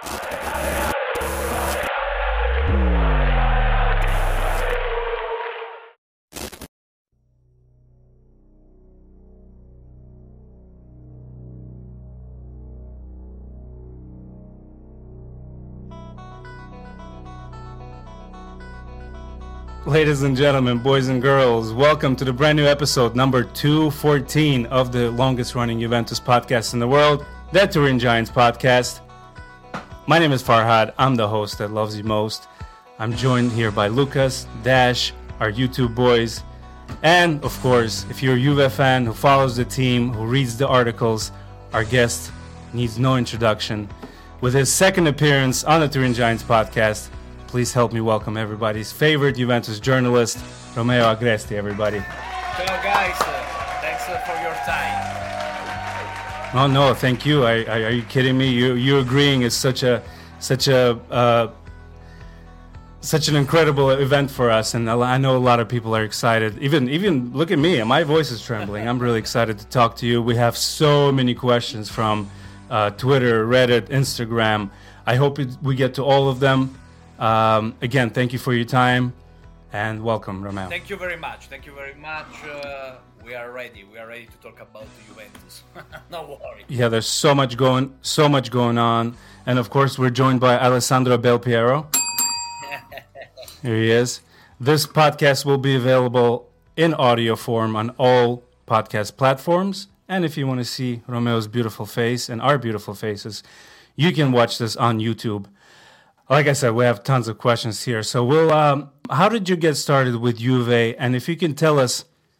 Ladies and gentlemen, boys and girls, welcome to the brand new episode number 214 of the longest running Juventus podcast in the world, the Turin Giants podcast. My name is Farhad. I'm the host that loves you most. I'm joined here by Lucas, Dash, our YouTube boys, and of course, if you're a Juve fan who follows the team, who reads the articles, our guest needs no introduction. With his second appearance on the Turin Giants podcast, please help me welcome everybody's favorite Juventus journalist, Romeo Agresti, everybody. Hello, guys. Thanks for your time. Oh no, thank you. Are you kidding me? You agreeing is such an incredible event for us, and I know a lot of people are excited. Even look at me, my voice is trembling. I'm really excited to talk to you. We have so many questions from Twitter, Reddit, Instagram. I hope we get to all of them. Again, thank you for your time and welcome, Romeo. Thank you very much. We are ready to talk about Juventus. No worry. Yeah, there's so much going on, and of course we're joined by Alessandro Belpiero. Here he is. This podcast will be available in audio form on all podcast platforms, and if you want to see Romeo's beautiful face and our beautiful faces, you can watch this on YouTube. Like I said, we have tons of questions here. So we'll. How did you get started with Juve? And if you can tell us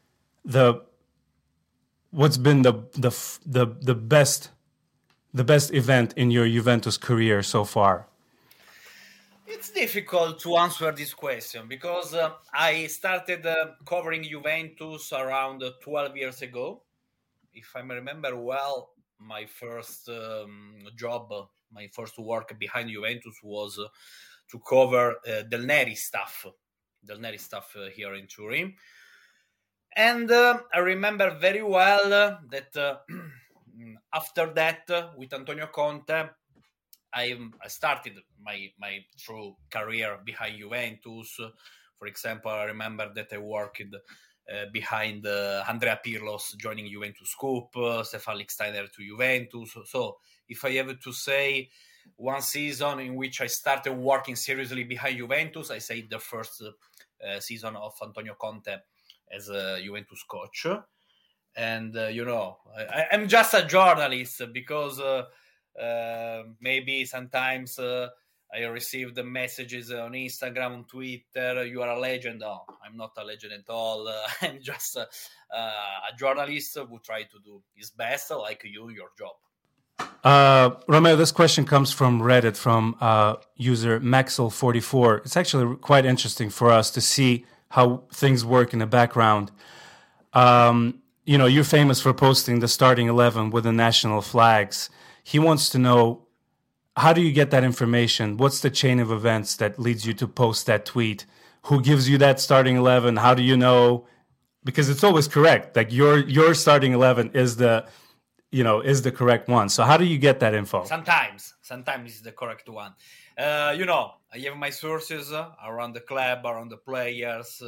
what's been the best event in your Juventus career so far? It's difficult to answer this question because I started covering Juventus around 12 years ago. If I remember well, my first job. My first work behind Juventus was to cover Del Neri stuff here in Turin. And I remember very well that after that, with Antonio Conte, I started my true career behind Juventus. For example, I remember that I worked behind Andrea Pirlo's joining Juventus Scoop, Stefan Lichtsteiner to Juventus. So if I have to say one season in which I started working seriously behind Juventus, I say the first season of Antonio Conte as a Juventus coach. And, I'm just a journalist because maybe sometimes I received the messages on Instagram, on Twitter, you are a legend. Oh, I'm not a legend at all. I'm just a journalist who try to do his best, like you, your job. Romeo, this question comes from Reddit, from user Maxel44. It's actually quite interesting for us to see how things work in the background. You're famous for posting the starting 11 with the national flags. He wants to know, how do you get that information? What's the chain of events that leads you to post that tweet? Who gives you that starting 11? How do you know? Because it's always correct. Like your starting 11 is the correct one. So how do you get that info? Sometimes it's the correct one. I have my sources around the club, around the players,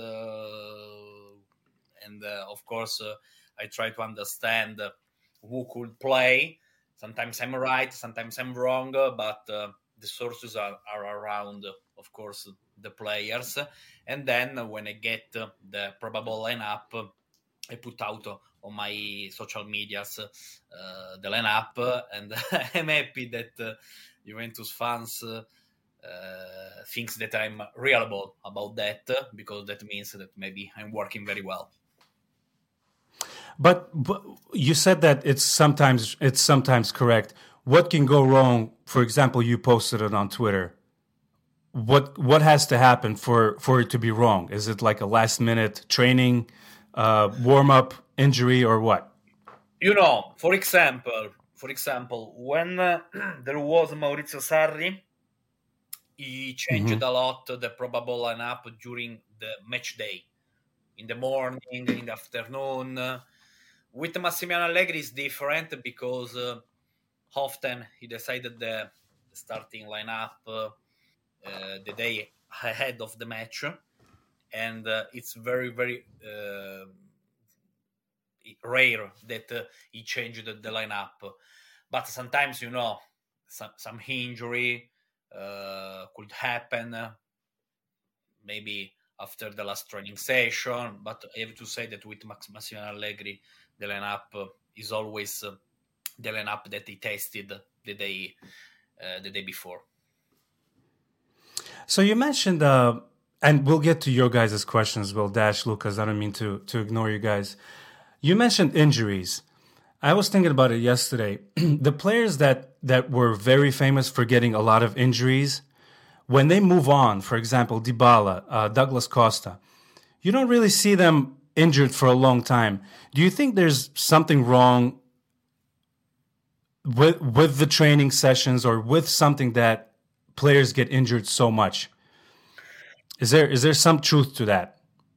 and of course, I try to understand who could play. Sometimes I'm right, sometimes I'm wrong, but the sources are around, of course, the players. And then when I get the probable lineup, I put out on my social medias the lineup, and I'm happy that Juventus fans thinks that I'm reliable about that, because that means that maybe I'm working very well. But you said that it's sometimes correct. What can go wrong? For example, you posted it on Twitter. What has to happen for it to be wrong? Is it like a last minute training, warm up injury, or what? For example, when there was Maurizio Sarri, he changed a lot the probable lineup during the match day, in the morning, in the afternoon. With Massimiliano Allegri, it's different because often he decided the starting lineup the day ahead of the match, and it's very, very rare that he changed the lineup. But sometimes, some injury could happen, maybe after the last training session. But I have to say that with Massimiliano Allegri, the lineup is always the lineup that he tested the day before. So you mentioned, and we'll get to your guys' questions. We'll dash Lucas. I don't mean to ignore you guys. You mentioned injuries. I was thinking about it yesterday. The players that were very famous for getting a lot of injuries, when they move on, for example, Dybala, Douglas Costa, you don't really see them injured for a long time. Do you think there's something wrong with the training sessions or with something that players get injured so much? Is there some truth to that?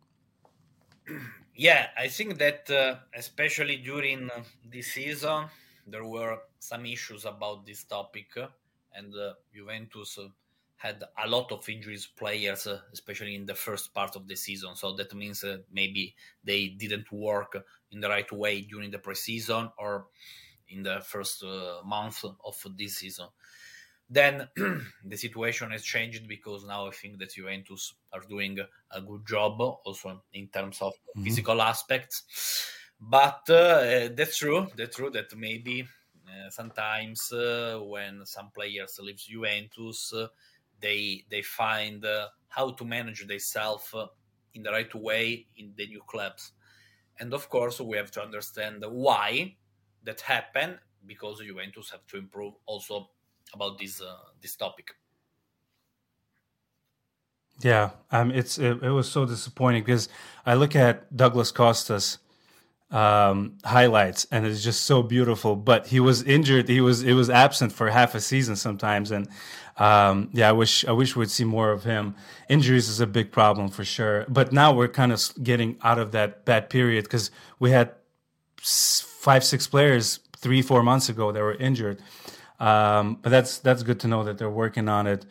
Yeah, I think that especially during this season, there were some issues about this topic, and Juventus had a lot of injuries players, especially in the first part of the season. So that means maybe they didn't work in the right way during the preseason or in the first month of this season. Then the situation has changed because now I think that Juventus are doing a good job also in terms of physical aspects. But that's true that maybe sometimes when some players leave Juventus, they find how to manage themselves in the right way in the new clubs. And of course, we have to understand why that happened, because Juventus have to improve also about this topic. Yeah, it was so disappointing because I look at Douglas Costa's highlights and it's just so beautiful, but he was injured. It was absent for half a season sometimes, and I wish we'd see more of him. Injuries is a big problem for sure, but now we're kind of getting out of that bad period because we had 5-6 players 3-4 months ago that were injured. But that's good to know that they're working on it.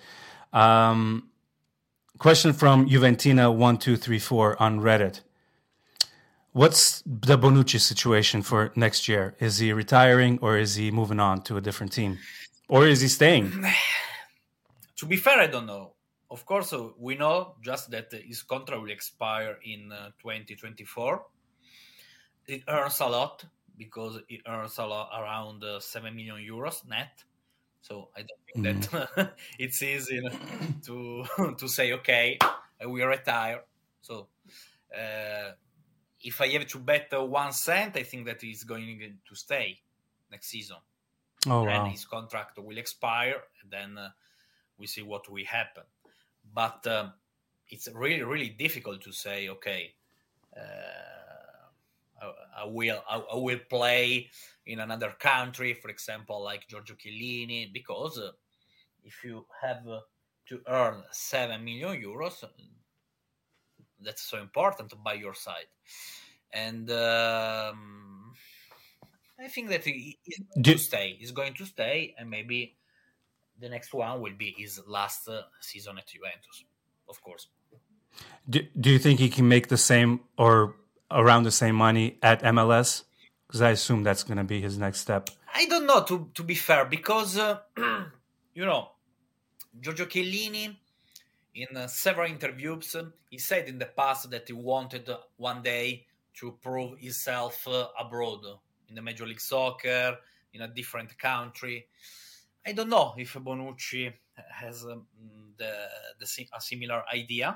Question from Juventina1234 on Reddit. What's the Bonucci situation for next year? Is he retiring or is he moving on to a different team? Or is he staying? To be fair, I don't know. Of course, we know just that his contract will expire in 2024. It earns a lot, because it earns a lot, around 7 million euros net. So I don't think that it's easy to say, okay, I will retire. So if I have to bet 1 cent, I think that he's going to stay next season. Oh, and wow. His contract will expire, and then we see what will happen. But it's really, really difficult to say, okay, I will play in another country, for example, like Giorgio Chiellini, because if you have to earn 7 million euros, that's so important by your side. And I think that he's going to stay, and maybe the next one will be his last season at Juventus, of course. Do you think he can make the same or around the same money at MLS? Because I assume that's going to be his next step. I don't know, to be fair, because, Giorgio Chiellini, in several interviews, he said in the past that he wanted one day to prove himself abroad, in the Major League Soccer, in a different country. I don't know if Bonucci has a similar idea.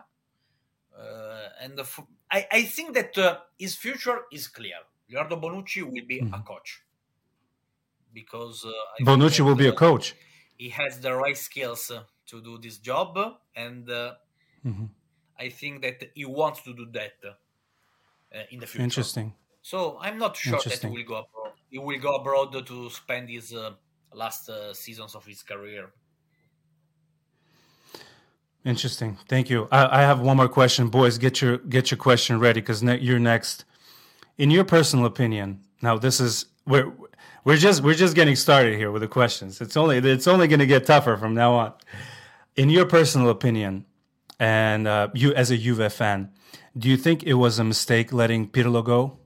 I think that his future is clear. Leonardo Bonucci will be a coach, because Bonucci will be a coach. He has the right skills to do this job, and I think that he wants to do that in the future. Interesting. So I'm not sure that he will go abroad. He will go abroad to spend his last seasons of his career. Interesting. Thank you. I have one more question, boys. Get your question ready, because you're next. In your personal opinion, now this is we're we're just getting started here with the questions. It's only going to get tougher from now on. In your personal opinion, and you as a Juve fan, do you think it was a mistake letting Pirlo go?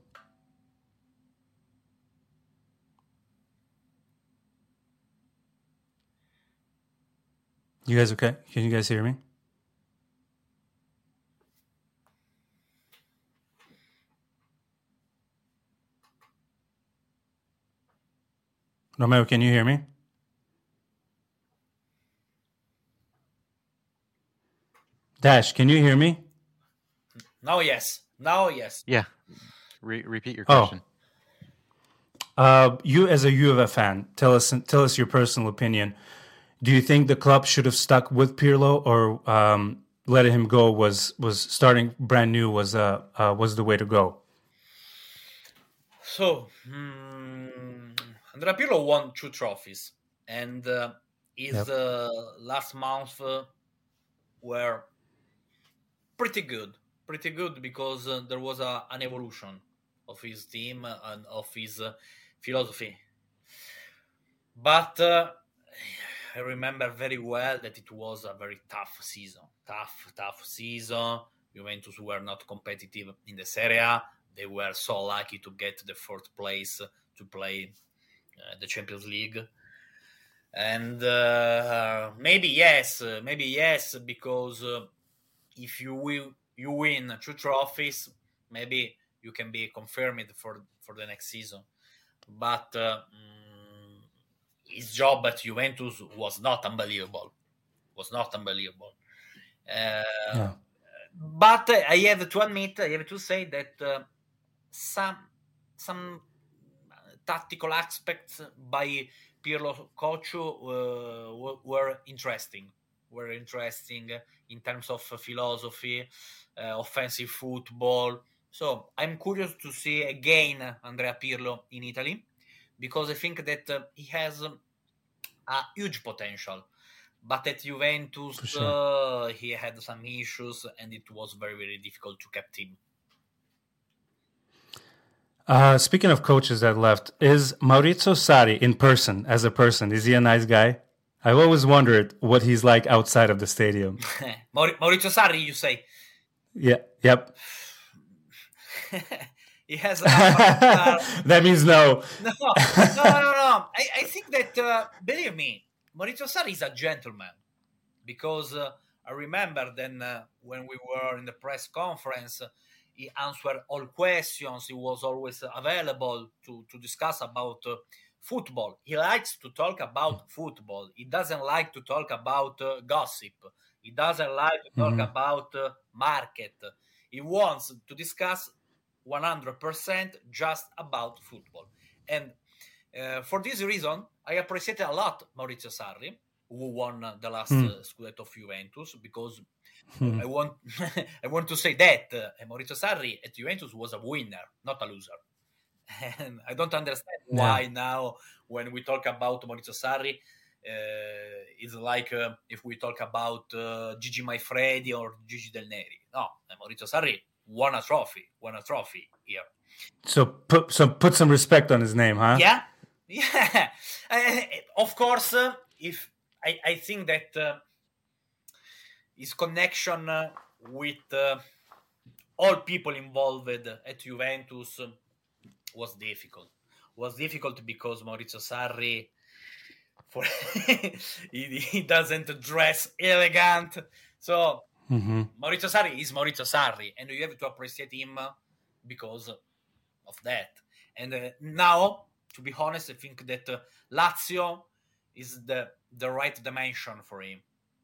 You guys okay? Can you guys hear me? Romeo, can you hear me? Dash, can you hear me? Now, yes. Now, yes. Yeah. Repeat your Oh. question. You as a Juve fan, tell us your personal opinion. Do you think the club should have stuck with Pirlo, or letting him go was starting brand new was the way to go? So, Andrea Pirlo won 2 trophies, and his last month were pretty good because there was an evolution of his team and of his philosophy. But I remember very well that it was a very tough season. Tough season. Juventus were not competitive in the Serie A. They were so lucky to get the 4th place to play the Champions League. And maybe yes, because if you win 2 trophies, maybe you can be confirmed for the next season. But his job at Juventus was not unbelievable. Yeah. But I have to say that some tactical aspects by Pirlo coach were interesting. In terms of philosophy, offensive football. So I'm curious to see again Andrea Pirlo in Italy, because I think that he has a huge potential. But at Juventus, he had some issues, and it was very, very difficult to keep him. Speaking of coaches that left, is Maurizio Sarri in person, as a person, is he a nice guy? I've always wondered what he's like outside of the stadium. Maurizio Sarri, you say? Yeah. Yep. He has that means no. No. I think that, believe me, Maurizio Sarri is a gentleman, because I remember then when we were in the press conference, he answered all questions. He was always available to discuss about football. He likes to talk about football. He doesn't like to talk about gossip. He doesn't like to talk about market. He wants to discuss 100% just about football. And for this reason, I appreciate a lot Maurizio Sarri, who won the last Scudetto of Juventus, because I want to say that Maurizio Sarri at Juventus was a winner, not a loser. And I don't understand why now, when we talk about Maurizio Sarri, it's like if we talk about Gigi Maifredi or Gigi Del Neri. No, Maurizio Sarri won a trophy here. So put some respect on his name, huh? Yeah. Of course, if I think that his connection with all people involved at Juventus was difficult. Because Maurizio Sarri, he doesn't dress elegant. So Maurizio Sarri is Maurizio Sarri, and you have to appreciate him because of that. And now, to be honest, I think that Lazio is the right dimension for him.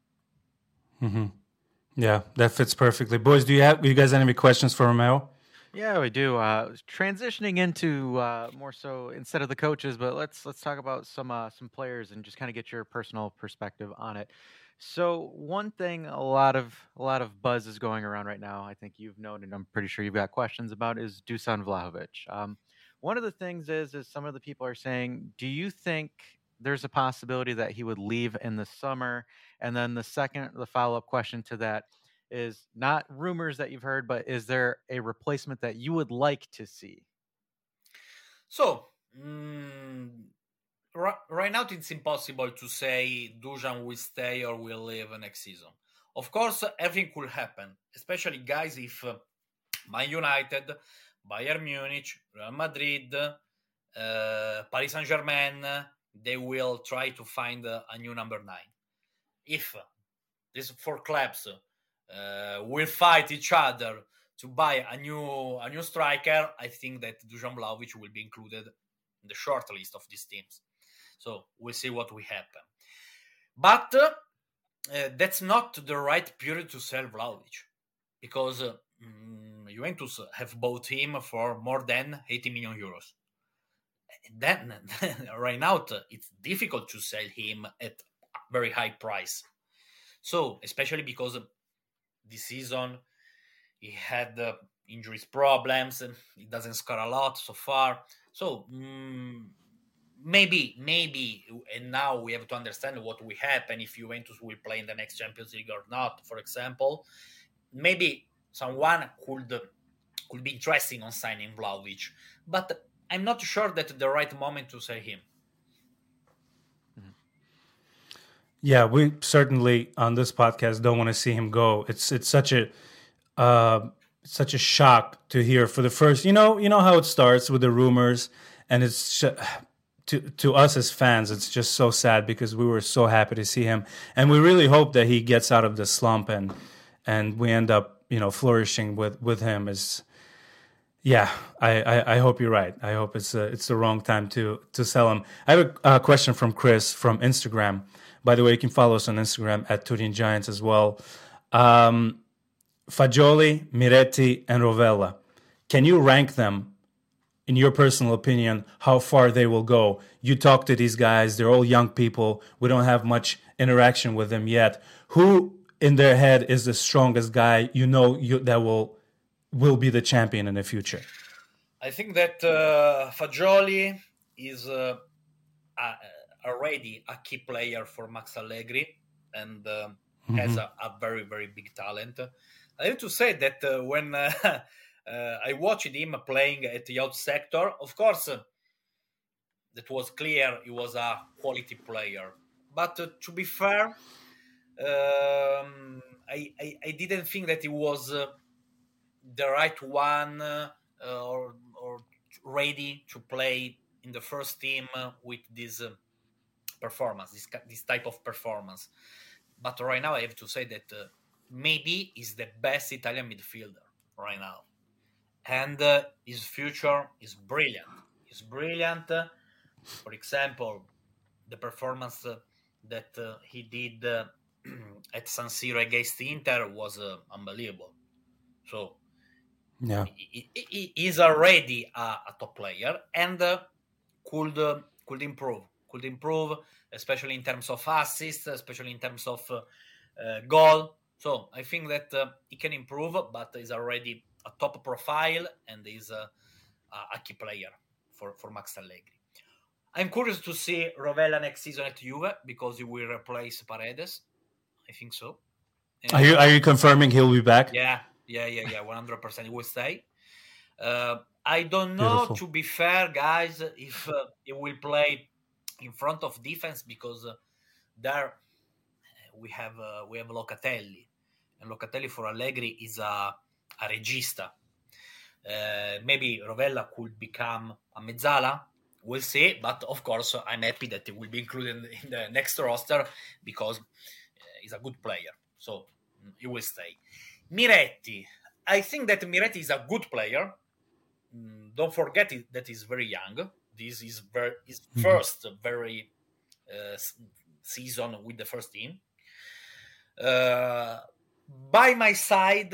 Yeah, that fits perfectly. Boys, do you guys have any questions for Romeo? Yeah, we do. Transitioning into more so instead of the coaches, but let's talk about some players and just kind of get your personal perspective on it. So one thing, a lot of buzz is going around right now. I think you've known, and I'm pretty sure you've got questions about, is Dusan Vlahovic. One of the things is some of the people are saying, do you think there's a possibility that he would leave in the summer? And then the follow-up question to that is not rumors that you've heard, but is there a replacement that you would like to see? So, Mm, right now, it's impossible to say Dusan will stay or will leave next season. Of course, everything could happen, especially guys if Man United, Bayern Munich, Real Madrid, Paris Saint-Germain, they will try to find a new number 9. If these 4 clubs will fight each other to buy a new striker, I think that Dusan Vlahovic will be included in the short list of these teams. So we'll see what will happen. But that's not the right period to sell Vlahovic, because Juventus have bought him for more than 80 million euros. Then right now it's difficult to sell him at a very high price. So especially because this season he had injuries problems, and he doesn't score a lot so far. So maybe, and now we have to understand what will happen if Juventus will play in the next Champions League or not. For example, maybe someone could be interesting on signing Vlahovic, but I'm not sure that's the right moment to sell him. Yeah, we certainly on this podcast don't want to see him go. It's such a shock to hear for the first. You know how it starts with the rumors, and it's to us as fans, it's just so sad because we were so happy to see him, and we really hope that he gets out of the slump and we end up flourishing with him. Yeah, I hope you're right. I hope it's the wrong time to sell him. I have a question from Chris from Instagram. By the way, you can follow us on Instagram at Turin Giants as well. Fagioli, Miretti, and Rovella. Can you rank them, in your personal opinion, how far they will go? You talk to these guys. They're all young people. We don't have much interaction with them yet. Who in their head is the strongest guy that will be the champion in the future? I think that Fagioli is already a key player for Max Allegri, and has a very, very big talent. I have to say that when I watched him playing at the youth sector, of course, that was clear he was a quality player. But to be fair, I didn't think that he was the right one or ready to play in the first team with this performance, this type of performance. But right now I have to say that maybe he's the best Italian midfielder right now, and his future is brilliant. It's brilliant. For example, the performance that he did at San Siro against Inter was unbelievable. So yeah, he is already a top player, and could improve, especially in terms of assists, especially in terms of goal. So I think that he can improve, but he's already a top profile and is a key player for Max Allegri. I'm curious to see Rovella next season at Juve because he will replace Paredes. I think so. Are you confirming he'll be back? Yeah, 100% he will stay. I don't know, Beautiful. to be fair, guys, if he will play in front of defense, because there we have Locatelli, and Locatelli for Allegri is a regista. Maybe Rovella could become a mezzala. We'll see, but of course I'm happy that he will be included in the next roster because he's a good player, so he will stay. Miretti, I think that Miretti is a good player. Don't forget that he's very young. This is his first very season with the first team. By my side,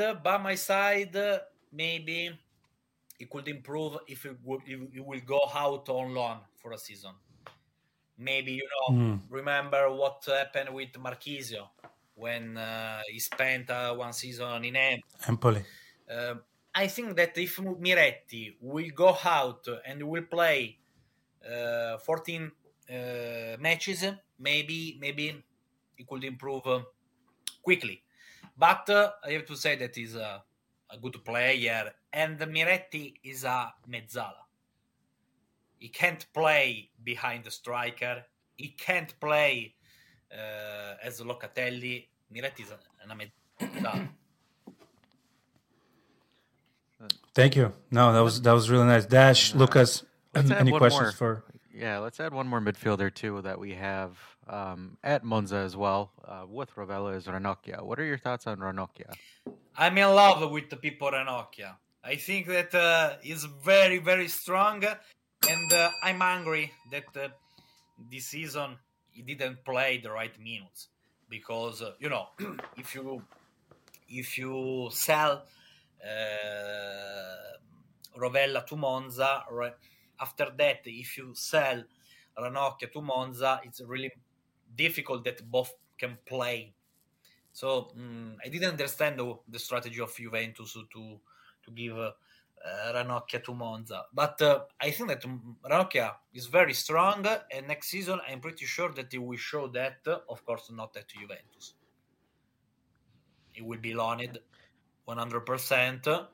maybe he could improve if he will go out on loan for a season. Maybe remember what happened with Marchisio when he spent one season in Empoli. I think that if Miretti will go out and will play 14 matches, maybe he could improve quickly. But I have to say that he's a good player, and Miretti is a mezzala. He can't play behind the striker. He can't play as Locatelli. Miretti is una mezzala. Thank you. No, that was really nice. Dash, Lucas, any questions for? Yeah, let's add one more midfielder too that we have at Monza as well with Rovella is Ranocchia. What are your thoughts on Ranocchia? I'm in love with the Pippo Ranocchia. I think that he's very, very strong, and I'm angry that this season he didn't play the right minutes because if you sell Rovella to Monza, after that, if you sell Ranocchia to Monza, it's really difficult that both can play. So I didn't understand the strategy of Juventus to give Ranocchia to Monza. But I think that Ranocchia is very strong, and next season I'm pretty sure that he will show that, of course, not at Juventus. He will be loaned 100%.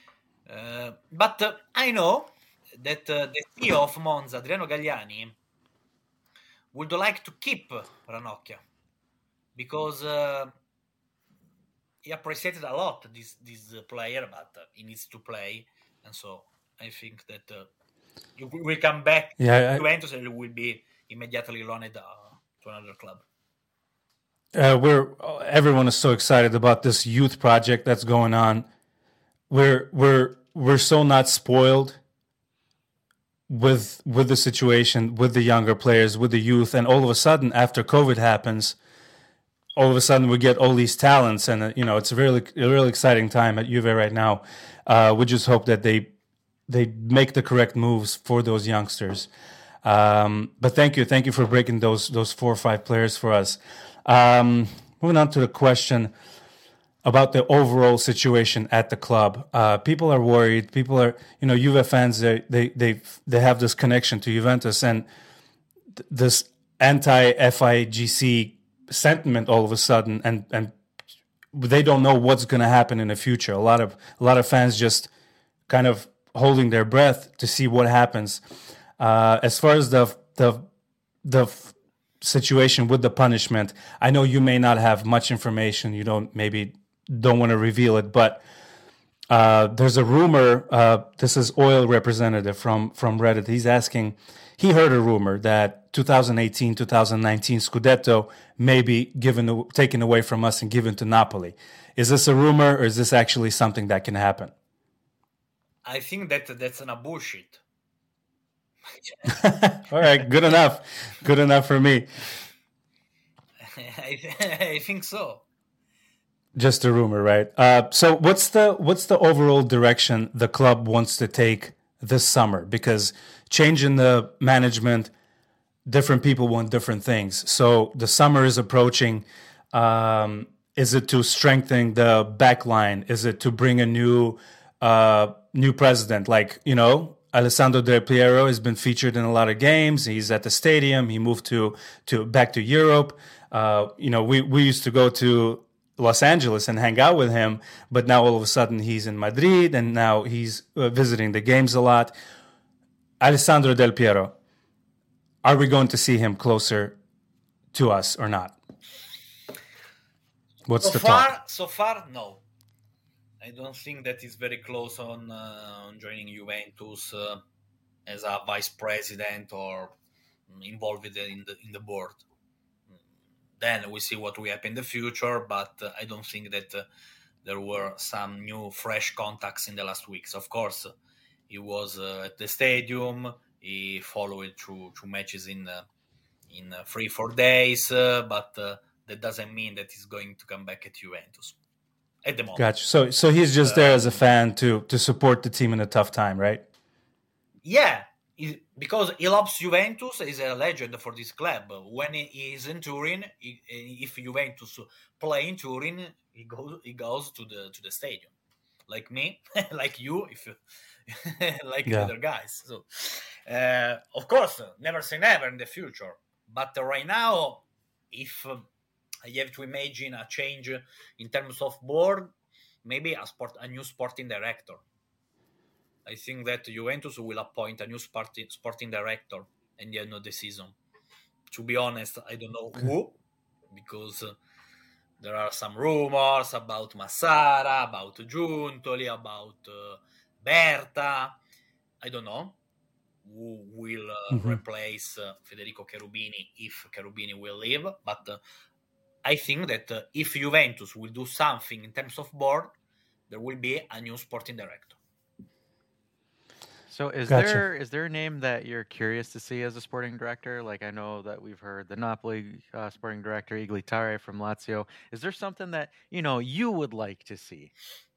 But I know that the CEO of Monza, Adriano Galliani, would like to keep Ranocchia because he appreciated a lot this player, but he needs to play, and so I think that he will come back to Juventus and will be immediately loaned to another club. Everyone is so excited about this youth project that's going on. We're so not spoiled with the situation, with the younger players, with the youth, and all of a sudden, after COVID happens, all of a sudden we get all these talents, and it's a really exciting time at Juve right now. We just hope that they make the correct moves for those youngsters. But thank you for breaking those 4 or 5 players for us. Moving on to the question about the overall situation at the club. People are worried. People are, Juve fans. They have this connection to Juventus, and this anti-FIGC sentiment all of a sudden, and they don't know what's going to happen in the future. A lot of fans just kind of holding their breath to see what happens. As far as the situation with the punishment, I know you may not have much information. You don't want to reveal it, but there's a rumor. This is Oil representative from Reddit. He's asking. He heard a rumor that 2018-2019 Scudetto may be taken away from us and given to Napoli. Is this a rumor, or is this actually something that can happen? I think that's a bullshit. All right, good enough. Good enough for me. I think so. Just a rumor, right? So what's the overall direction the club wants to take this summer? Because changing the management, different people want different things. So the summer is approaching. Is it to strengthen the back line? Is it to bring a new president? Like, Alessandro Del Piero has been featured in a lot of games. He's at the stadium. He moved back to Europe. We used to go to Los Angeles and hang out with him, but now all of a sudden he's in Madrid, and now he's visiting the games a lot. Alessandro Del Piero, are we going to see him closer to us or not? What's the talk? So far, no. I don't think that he's very close on joining Juventus as a vice president or involved in the board. Then we see what will happen in the future, but I don't think that there were some new, fresh contacts in the last weeks. Of course, he was at the stadium. He followed through matches in 3-4 days, but that doesn't mean that he's going to come back at Juventus at the moment. Gotcha. So he's just there as a fan to support the team in a tough time, right? Yeah, because he loves Juventus. He's a legend for this club. When he is in Turin, if Juventus play in Turin, he goes to the stadium, like me, like you, if you, like the other guys. So, of course, never say never in the future. But right now, if I have to imagine a change in terms of board, maybe a new sporting director. I think that Juventus will appoint a new sporting director at the end of the season. To be honest, I don't know who, because there are some rumors about Massara, about Giuntoli, about Berta. I don't know who will replace Federico Cherubini if Cherubini will leave. But I think that if Juventus will do something in terms of board, there will be a new sporting director. So is there a name that you're curious to see as a sporting director? Like, I know that we've heard the Napoli sporting director Iglitare from Lazio. Is there something that you would like to see?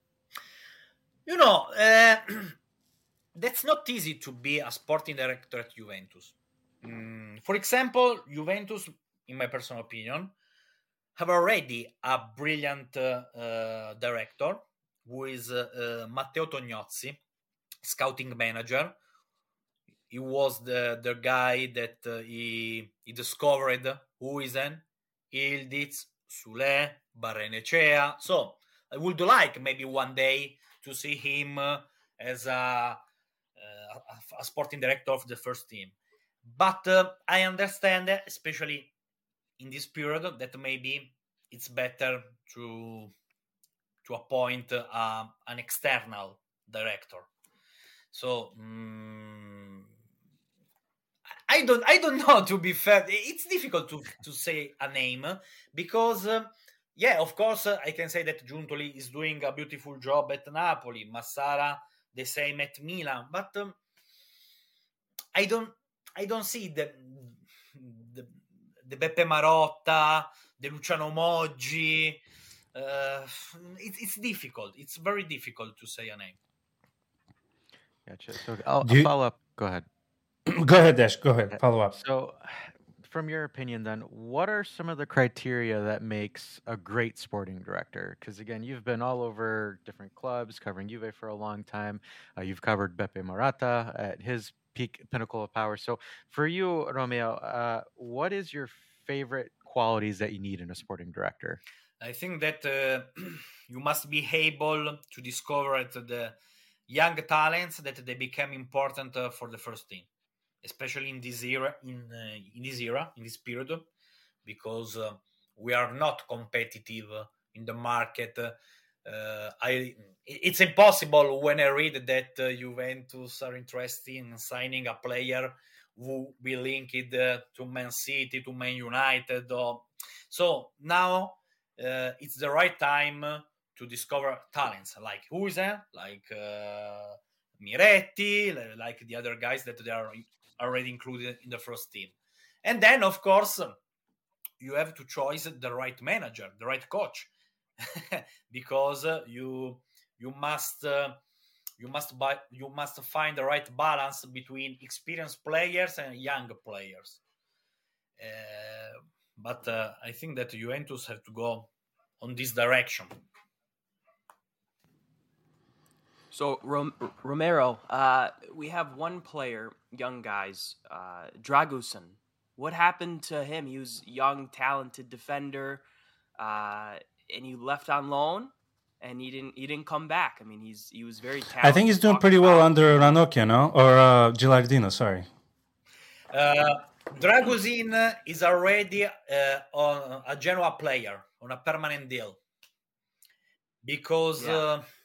That's not easy to be a sporting director at Juventus. For example, Juventus, in my personal opinion, have already a brilliant director, who is Matteo Tognozzi, scouting manager. He was the guy that he discovered Huijsen, Ildiz, Sule, Barrenechea. So I would like maybe one day to see him as a sporting director of the first team. But I understand, especially in this period, that maybe it's better to appoint an external director. So I don't know, to be fair. It's difficult to say a name, because of course I can say that Giuntoli is doing a beautiful job at Napoli, Massara the same at Milan, but I don't see the Beppe Marotta, the Luciano Moggi. It's difficult. It's very difficult to say a name. Gotcha. So I'll follow up. Go ahead. Go ahead, Dash. Go ahead. Follow up. So, from your opinion, then, what are some of the criteria that makes a great sporting director? Because again, you've been all over different clubs, covering Juve for a long time. You've covered Beppe Marotta at his pinnacle of power. So, for you, Romeo, what is your favorite qualities that you need in a sporting director? I think that you must be able to discover the young talents that they become important for the first team, especially in this era, in this period, because we are not competitive in the market. It's impossible when I read that Juventus are interested in signing a player who be linked to Man City, to Man United. So now it's the right time to discover talents like Huijsen, like Miretti, like the other guys that they are already included in the first team. And then, of course, you have to choose the right manager, the right coach, because you must find the right balance between experienced players and young players. But I think that Juventus have to go on this direction. So, Romero, we have one player, young guys, Dragusin. What happened to him? He was young, talented defender, and he left on loan, and he didn't come back. I mean, he was very talented. I think he's doing pretty well under Ranocchia, no? Or Gilardino, sorry. Dragusin is already on a Genoa player on a permanent deal, because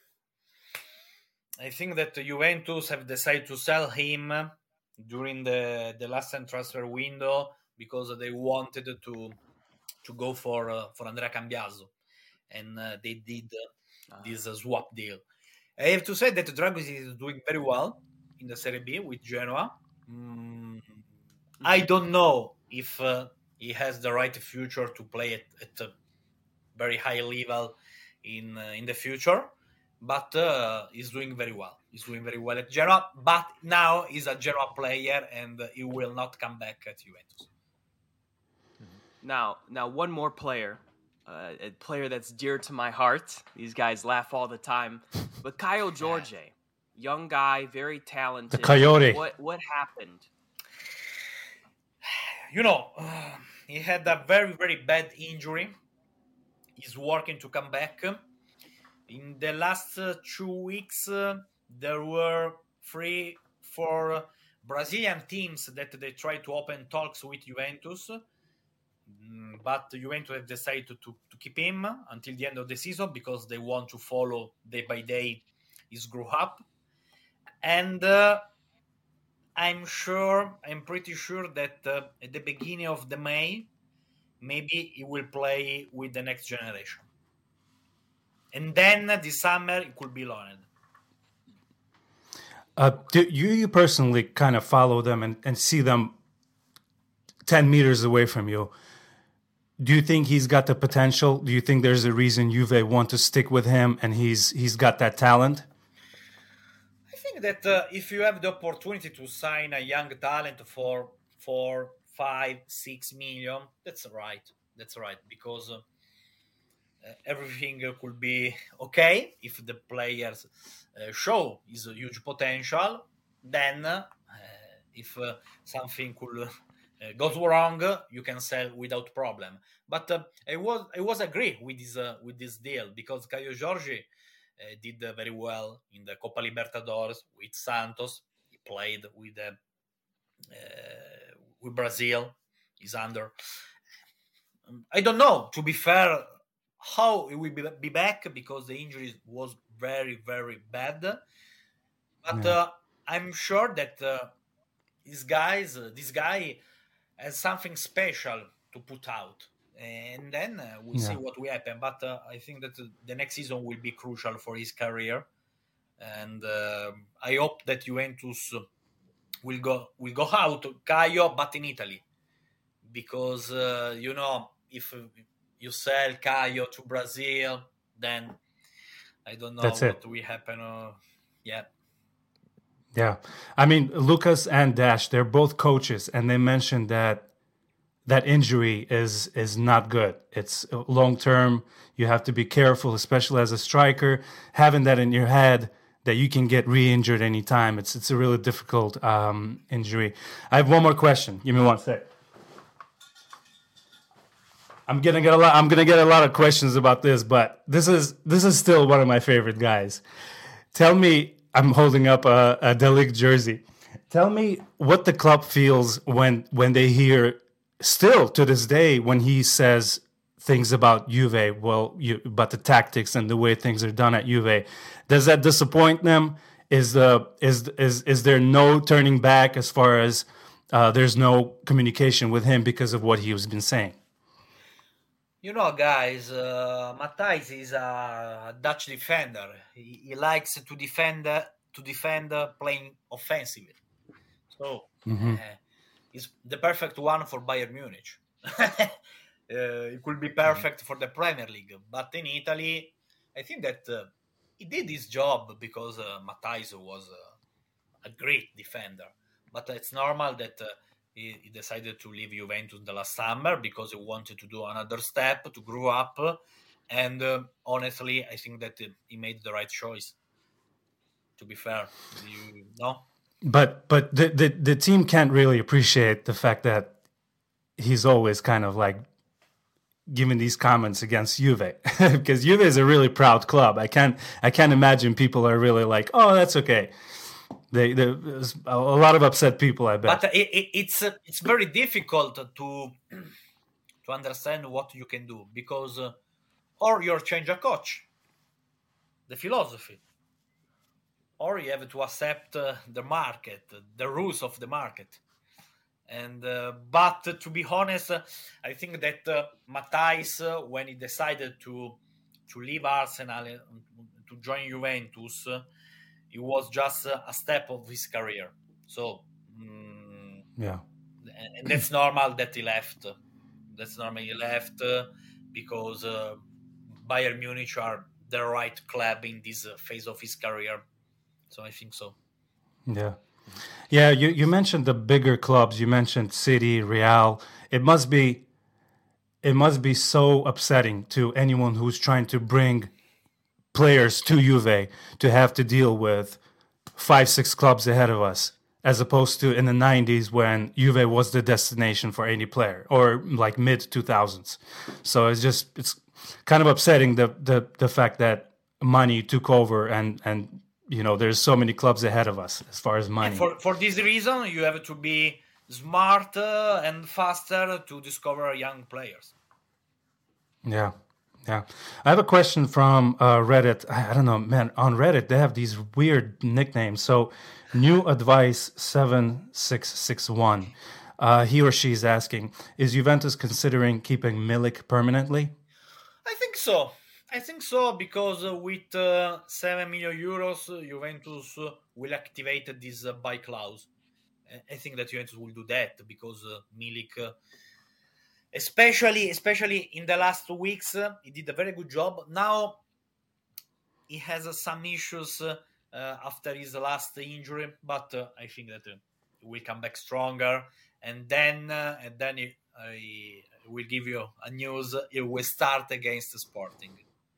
I think that Juventus have decided to sell him during the last transfer window, because they wanted to go for Andrea Cambiaso, and they did this swap deal. I have to say that Dragusin is doing very well in the Serie B with Genoa. I don't know if he has the right future to play at a very high level in the future, but he's doing very well. He's doing very well at Genoa, but now he's a Genoa player, and he will not come back at Juventus. Now, one more player, a player that's dear to my heart. These guys laugh all the time, but Caio Jorge, young guy, very talented. The Coyote. What happened? He had a very, very bad injury. He's working to come back. In the last 2 weeks, there were free for Brazilian teams that they try to open talks with Juventus. But Juventus have decided to keep him until the end of the season because they want to follow day by day his grow up. And I'm pretty sure that at the beginning of the May, maybe he will play with the next generation. And then this summer, it could be loaned. Do you personally kind of follow them and see them 10 meters away from you? Do you think he's got the potential? Do you think there's a reason Juve want to stick with him and he's got that talent? I think that if you have the opportunity to sign a young talent for 4, 5, 6 million, that's right. Because everything could be okay if the players show his huge potential. Then, if something could goes wrong, you can sell without problem. But I was agree with this deal because Caio Jorge did very well in the Copa Libertadores with Santos. He played with Brazil. He's under. I don't know, to be fair, how he will be back because the injury was very, very bad. But I'm sure that this guy has something special to put out. And then we'll see what will happen. But I think that the next season will be crucial for his career. And I hope that Juventus will go out Caio, but in Italy. Because, if you sell Caio to Brazil, then I don't know what will happen. Yeah. I mean, Lucas and Dash, they're both coaches, and they mentioned that injury is not good. It's long-term. You have to be careful, especially as a striker. Having that in your head that you can get re-injured anytime, it's a really difficult injury. I have one more question. Give me one sec. I'm gonna get a lot of questions about this, but this is still one of my favorite guys. Tell me, I'm holding up a De Ligt jersey. Tell me what the club feels when they hear, still to this day, when he says things about Juve, about the tactics and the way things are done at Juve. Does that disappoint them? Is there no turning back as far as there's no communication with him because of what he has been saying? Guys, Matthijs is a Dutch defender. He likes to defend playing offensively. So he's the perfect one for Bayern Munich. It could be perfect for the Premier League. But in Italy, I think that he did his job because Matthijs was a great defender. But it's normal that he decided to leave Juventus the last summer because he wanted to do another step, to grow up. And honestly, I think that he made the right choice, to be fair. But the team can't really appreciate the fact that he's always kind of like giving these comments against Juve because Juve is a really proud club. I can't imagine people are really like, oh, that's okay. There's a lot of upset people, I bet. But it's very difficult to understand what you can do because or you change a coach, the philosophy, or you have to accept the market, the rules of the market. And but to be honest, I think that Matthijs, when he decided to leave Arsenal to join Juventus, it was just a step of his career. So, and that's normal that he left. Because Bayern Munich are the right club in this phase of his career. So I think so. Yeah. Yeah, you mentioned the bigger clubs. You mentioned City, Real. It must be so upsetting to anyone who's trying to bring players to Juve to have to deal with 5-6 clubs ahead of us, as opposed to in the 90s when Juve was the destination for any player, or like mid 2000s. So it's kind of upsetting the fact that money took over and there's so many clubs ahead of us as far as money. For this reason, you have to be smart and faster to discover young players. Yeah. I have a question from Reddit. I don't know, man. On Reddit, they have these weird nicknames. So, New Advice 7661. He or she is asking: is Juventus considering keeping Milik permanently? I think so. Because with 7 million euros, Juventus will activate this buy clause. I think that Juventus will do that because Milik, especially in the last 2 weeks, he did a very good job. Now he has some issues after his last injury, but I think that he will come back stronger. And then he will give you a news. He will start against Sporting.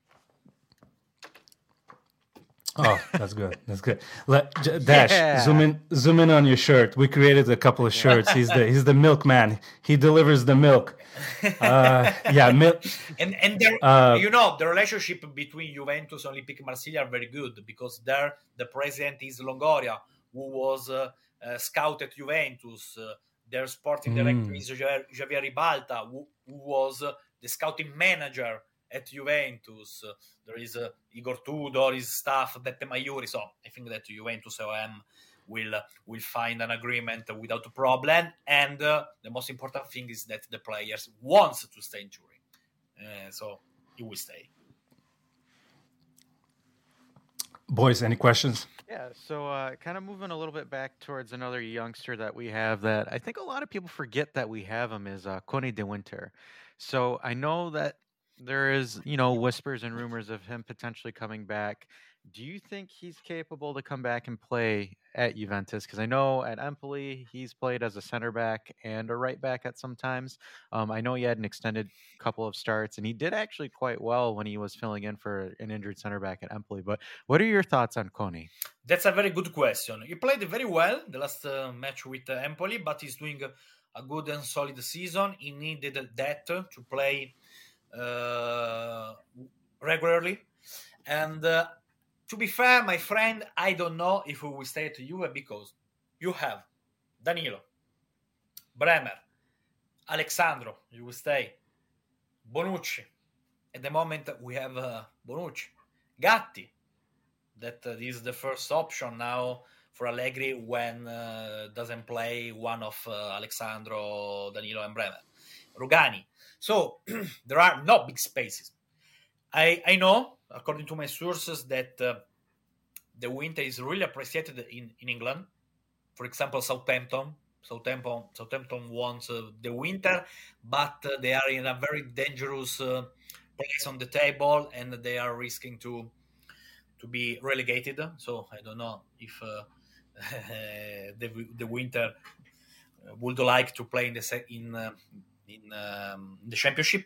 Oh, that's good. Dash, zoom in on your shirt. We created a couple of shirts. He's the milkman. He delivers the milk. Milk. And the relationship between Juventus and Olympique Marseille are very good because there the president is Longoria, who was scouted Juventus. Their sporting director is Javier Ribalta, who was the scouting manager at Juventus. There is Igor Tudor, his staff, Beppe Maiuri. So I think that Juventus OM will find an agreement without a problem. And the most important thing is that the players wants to stay in Turin. So he will stay. Boys, any questions? Yeah, so kind of moving a little bit back towards another youngster that we have that I think a lot of people forget that we have him is Kone De Winter. So I know that there is, whispers and rumors of him potentially coming back. Do you think he's capable to come back and play at Juventus? Because I know at Empoli, he's played as a center back and a right back at some times. I know he had an extended couple of starts, and he did actually quite well when he was filling in for an injured center back at Empoli. But what are your thoughts on Kone? That's a very good question. He played very well the last match with Empoli, but he's doing a good and solid season. He needed that to play regularly. And to be fair, my friend, I don't know if we will stay at Juve because you have Danilo, Bremer, Alexandro, you will stay, Bonucci. At the moment, we have Bonucci, Gatti. That is the first option now for Allegri when doesn't play one of Alexandro, Danilo, and Bremer. Rugani. So there are no big spaces. I know, according to my sources, that the winter is really appreciated in England. For example, Southampton wants the winter, but they are in a very dangerous place on the table, and they are risking to be relegated. So I don't know if the winter would like to play in the championship.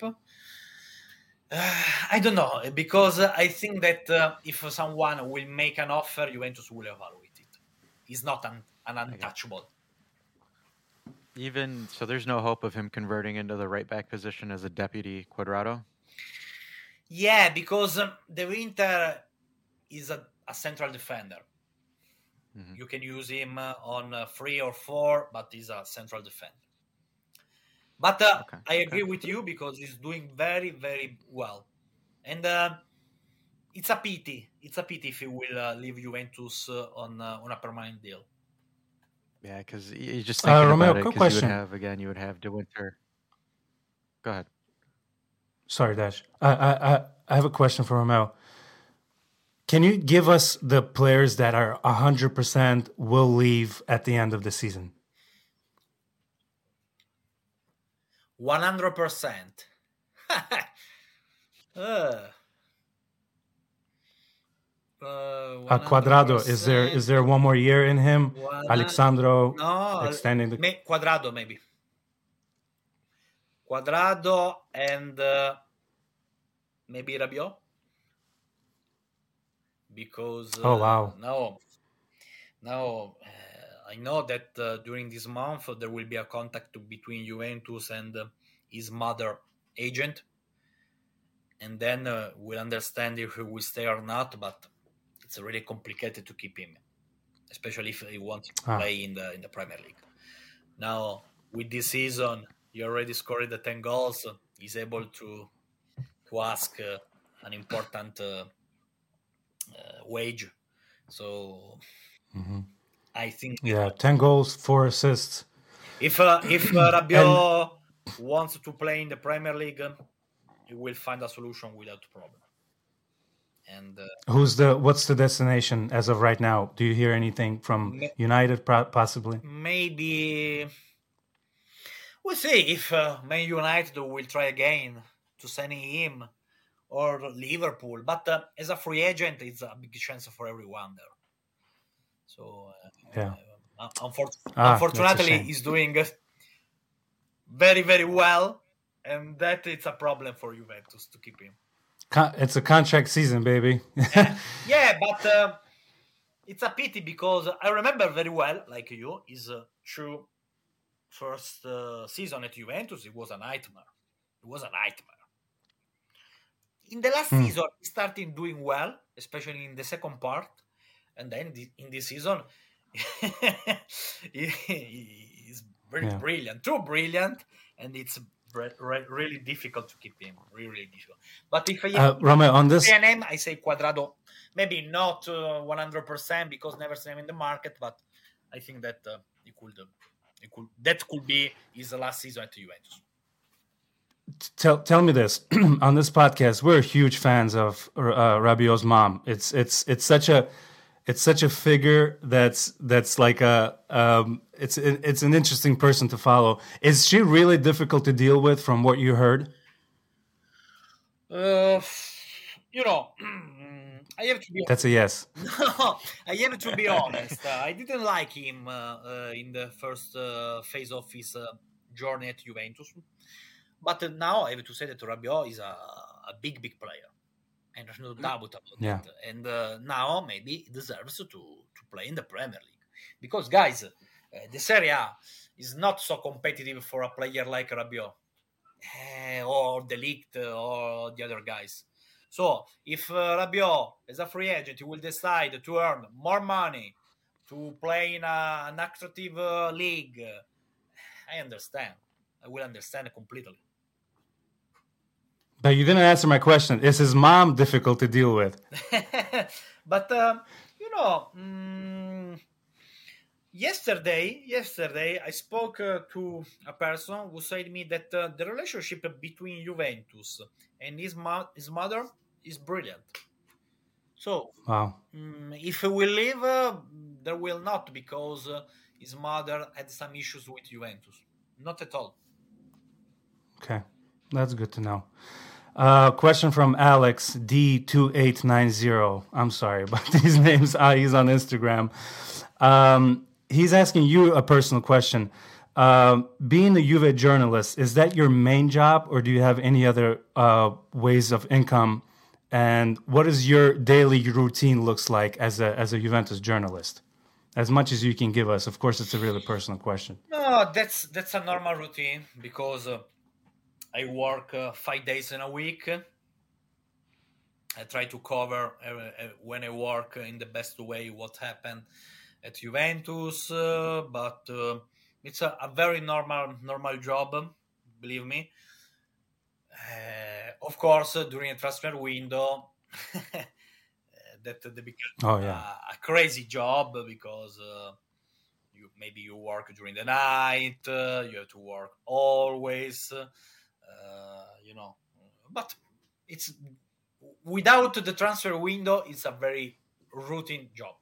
I don't know, because I think that if someone will make an offer, Juventus will evaluate it. He's not an untouchable. Even so, there's no hope of him converting into the right back position as a deputy Quadrado? Yeah, because the Winter is a central defender. Mm-hmm. You can use him on 3 or 4, but he's a central defender. But I agree with you because he's doing very, very well. And it's a pity. It's a pity if he will leave Juventus on a permanent deal. Yeah, because you just thinking Romeo, about it, quick because question. you would have De Winter. Go ahead. Sorry, Dash. I have a question for Romeo. Can you give us the players that are 100% will leave at the end of the season? 100%. Quadrado, is there one more year in him? Alexandro extending the Quadrado maybe. Quadrado and maybe Rabiot. Because oh wow, no. I know that during this month there will be a contact between Juventus and his mother agent, and then we'll understand if he will stay or not. But it's really complicated to keep him, especially if he wants to play in the Premier League. Now, with this season, he already scored the 10 goals. He's able to ask an important wage. So I think 10 goals, 4 assists. If Rabiot wants to play in the Premier League, he will find a solution without problem. And what's the destination as of right now? Do you hear anything from United possibly? Maybe we'll see if Man United will try again to sign him, or Liverpool. But as a free agent, it's a big chance for everyone there. So unfortunately, he's doing very, very well, and that it's a problem for Juventus to keep him. It's a contract season, baby. Yeah, but it's a pity because I remember very well, like you, his true first season at Juventus. It was a nightmare. In the last season, he started doing well, especially in the second part, and then in this season, he's very brilliant, too brilliant, and it's really difficult to keep him. Really difficult. But if Romeo, on this name, I say Cuadrado. Maybe not 100% because never seen him in the market, but I think that that could be his last season at Juventus. Tell me this. On this podcast, we're huge fans of Rabiot's mom. It's such a figure that's like it's an interesting person to follow. Is she really difficult to deal with from what you heard? I have to be. That's a yes. No, I have to be honest. I didn't like him in the first phase of his journey at Juventus. But now I have to say that Rabiot is a big player. And there's no doubt about that. And now maybe he deserves to play in the Premier League. Because, guys, the Serie A is not so competitive for a player like Rabiot or De Ligt or the other guys. So, if Rabiot, as a free agent, he will decide to earn more money to play in an attractive league, I understand. I will understand completely. But you didn't answer my question. Is his mom difficult to deal with? But, yesterday I spoke to a person who said to me that the relationship between Juventus and his mother is brilliant. So, wow. If he will leave, there will not, because his mother had some issues with Juventus. Not at all. Okay, that's good to know. Question from Alex D2890. I'm sorry about these names. He's on Instagram. He's asking you a personal question. Being a Juve journalist, is that your main job, or do you have any other ways of income? And what does your daily routine looks like as a Juventus journalist? As much as you can give us. Of course, it's a really personal question. No, that's a normal routine because I work 5 days in a week. I try to cover when I work in the best way what happened at Juventus, but it's a very normal job, believe me. Of course, during a transfer window, that become a crazy job because you work during the night, you have to work always. But it's without the transfer window, it's a very routine job.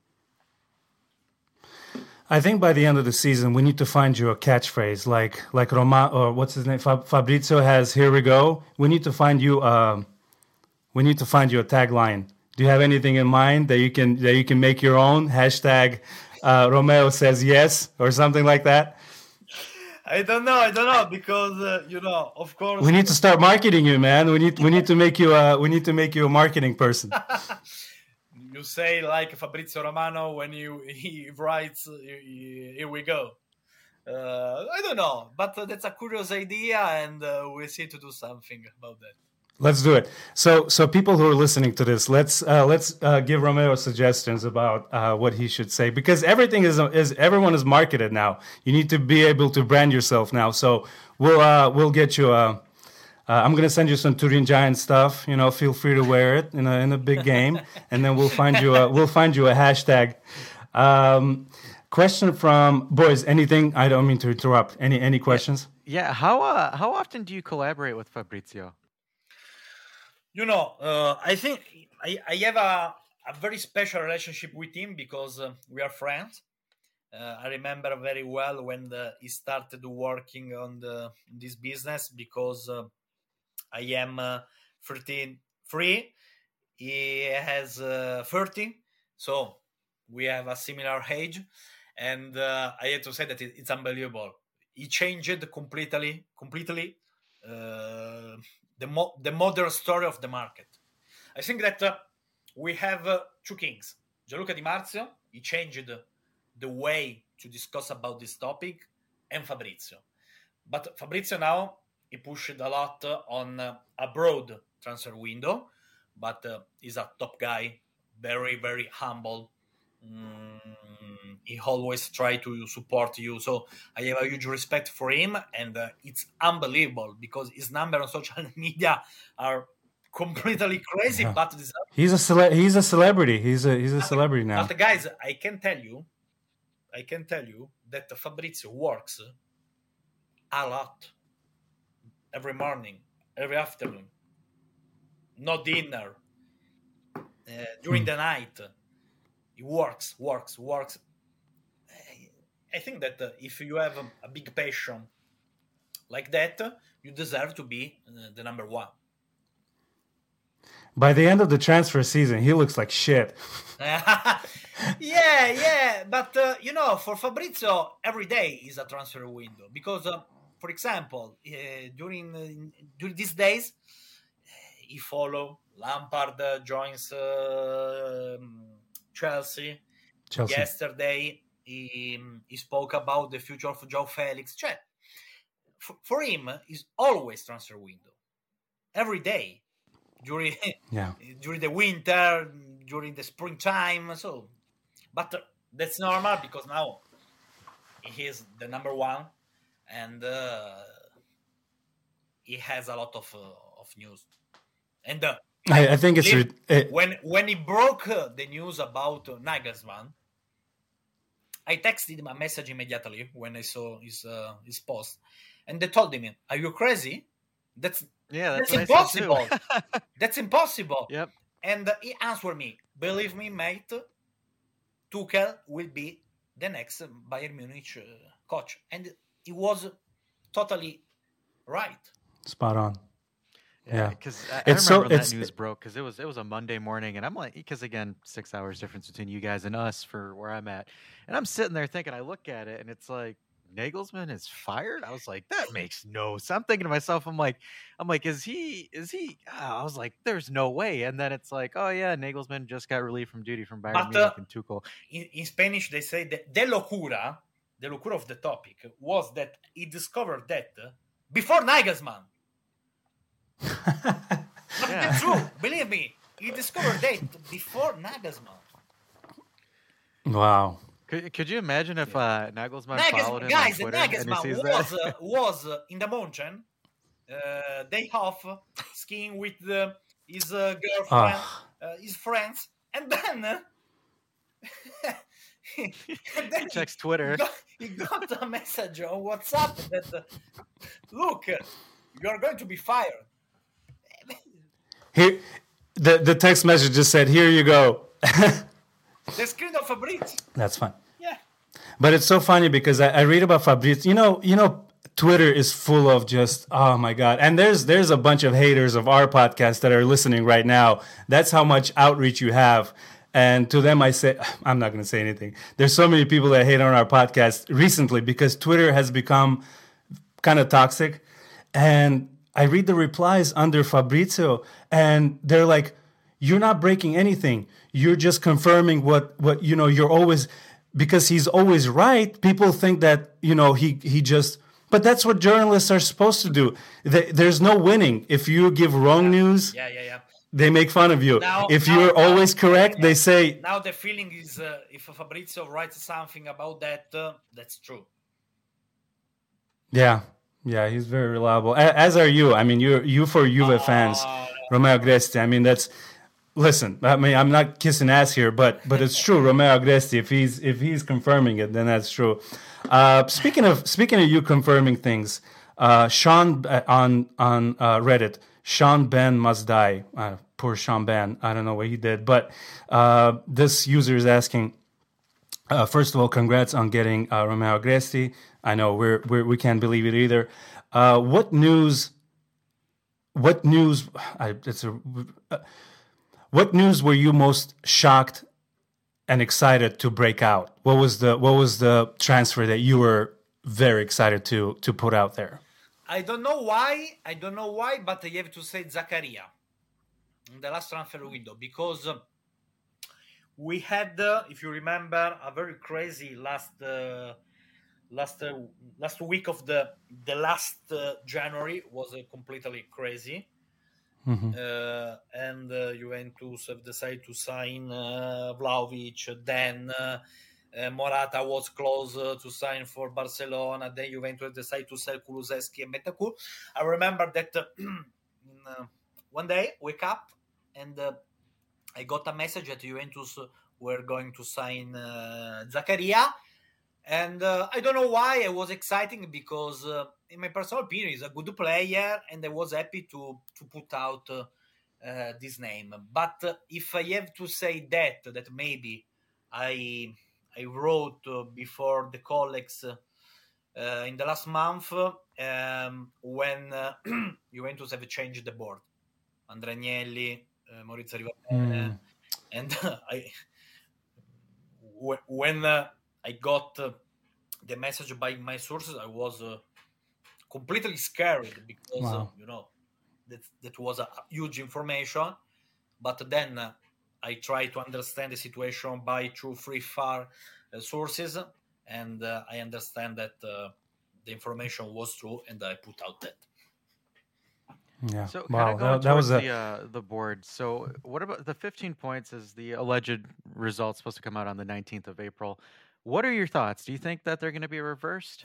I think by the end of the season, we need to find you a catchphrase like Roma, or what's his name, Fabrizio has. Here we go. We need to find you. We need to find you a tagline. Do you have anything in mind that you can make your own? Hashtag Romeo says yes, or something like that. I don't know because of course we need to start marketing you, man. We need to make you a marketing person. You say like Fabrizio Romano when he writes, here we go. I don't know, but that's a curious idea, and we'll see to do something about that. Let's do it. So people who are listening to this, let's give Romero suggestions about what he should say, because everything is everyone is marketed now. You need to be able to brand yourself now. So we'll get you. I'm gonna send you some Turin Giant stuff. You know, feel free to wear it in a big game, and then we'll find you a hashtag. Question from boys. Anything? I don't mean to interrupt. Any questions? Yeah. How often do you collaborate with Fabrizio? You know, I think I have a very special relationship with him because we are friends. I remember very well when he started working on this business, because I am 33, he has 30, so we have a similar age, and I have to say that it's unbelievable. He changed completely the modern story of the market. I think that we have two kings. Gianluca Di Marzio, he changed the way to discuss about this topic, and Fabrizio. But Fabrizio now, he pushed a lot on a broad transfer window, but he's a top guy, very, very humble. He always try to support you, so I have a huge respect for him, and it's unbelievable because his numbers on social media are completely crazy. Yeah. But he's a celebrity. He's a celebrity now. But guys, I can tell you that Fabrizio works a lot, every morning, every afternoon, no dinner, during the night. He works. I think that if you have a big passion like that, you deserve to be the number one. By the end of the transfer season, he looks like shit. Yeah. But, for Fabrizio, every day is a transfer window. Because, for example, during these days, he follow Lampard joins Chelsea. Yesterday, he spoke about the future of João Felix. For him, is always transfer window. Every day. During the winter, during the springtime. So, but that's normal because now he is the number one, and he has a lot of news. And I think it's when he broke the news about Nagelsmann, I texted him a message immediately when I saw his post, and they told him, "Are you crazy? That's impossible. That's impossible." Yep. And he answered me, "Believe me, mate, Tuchel will be the next Bayern Munich coach," and he was totally right. Spot on. Yeah, because I remember when that news broke, because it was a Monday morning, and I'm like, because again, 6 hours difference between you guys and us for where I'm at, and I'm sitting there thinking, I look at it, and it's like, Nagelsmann is fired? I was like, that makes no sense. I'm thinking to myself, I'm like, is he? I was like, there's no way. And then it's like, oh yeah, Nagelsmann just got relieved from duty from Bayern Munich and Tuchel. In Spanish, they say that the locura of the topic was that he discovered that before Nagelsmann. But that's true. Believe me, he discovered that before Nagelsmann. Wow. Could you imagine if Nagelsmann followed him on Twitter and he sees that? was in the mountain, day off, skiing with his girlfriend, his friends, and then he checks Twitter. He got a message on WhatsApp that, look, you are going to be fired. Here, the text message just said, "Here you go." The screen of Fabrizio. That's fine. Yeah. But it's so funny because I read about Fabrizio. You know, Twitter is full of just, oh my God. And there's a bunch of haters of our podcast that are listening right now. That's how much outreach you have. And to them, I say, I'm not going to say anything. There's so many people that hate on our podcast recently because Twitter has become kind of toxic. And I read the replies under Fabrizio, and they're like, you're not breaking anything. You're just confirming what you're always, because he's always right. People think that, he just But that's what journalists are supposed to do. There's no winning. If you give wrong news, they make fun of you. If you're always correct, they say... Now the feeling is if Fabrizio writes something about that, that's true. Yeah, he's very reliable. As are you. I mean, you for Juve fans, Romeo Agresti. I mean, that's... Listen, I mean, I'm not kissing ass here, but it's true. Romeo Agresti, if he's confirming it, then that's true. Speaking of you confirming things, Sean on Reddit, Sean Ben must die. Poor Sean Ben. I don't know what he did, but this user is asking. First of all, congrats on getting Romeo Agresti. I know we can't believe it either. What news? What news were you most shocked and excited to break out? What was the transfer that you were very excited to put out there? I don't know why, but I have to say Zaccaria in the last transfer window, because we had, if you remember, a very crazy last week of the last January was completely crazy. Mm-hmm. And Juventus have decided to sign Vlahovic. Then Morata was close to sign for Barcelona. Then Juventus decided to sell Kulusevski and Bentancur. I remember that one day, wake up, and I got a message that Juventus were going to sign Zaccaria. And I don't know why I was exciting, because in my personal opinion, he's a good player, and I was happy to put out this name. But if I have to say that maybe I wrote before the colleagues in the last month when Juventus have changed the board, Andrea Agnelli, Maurizio Rivabene, and when I got the message by my sources, I was completely scared, because that was a huge information. But then I tried to understand the situation by 2-3 sources, and I understand that the information was true, and I put out that. Yeah. So that was the board. So what about the 15 points? Is the alleged result supposed to come out on the 19th of April? What are your thoughts? Do you think that they're going to be reversed?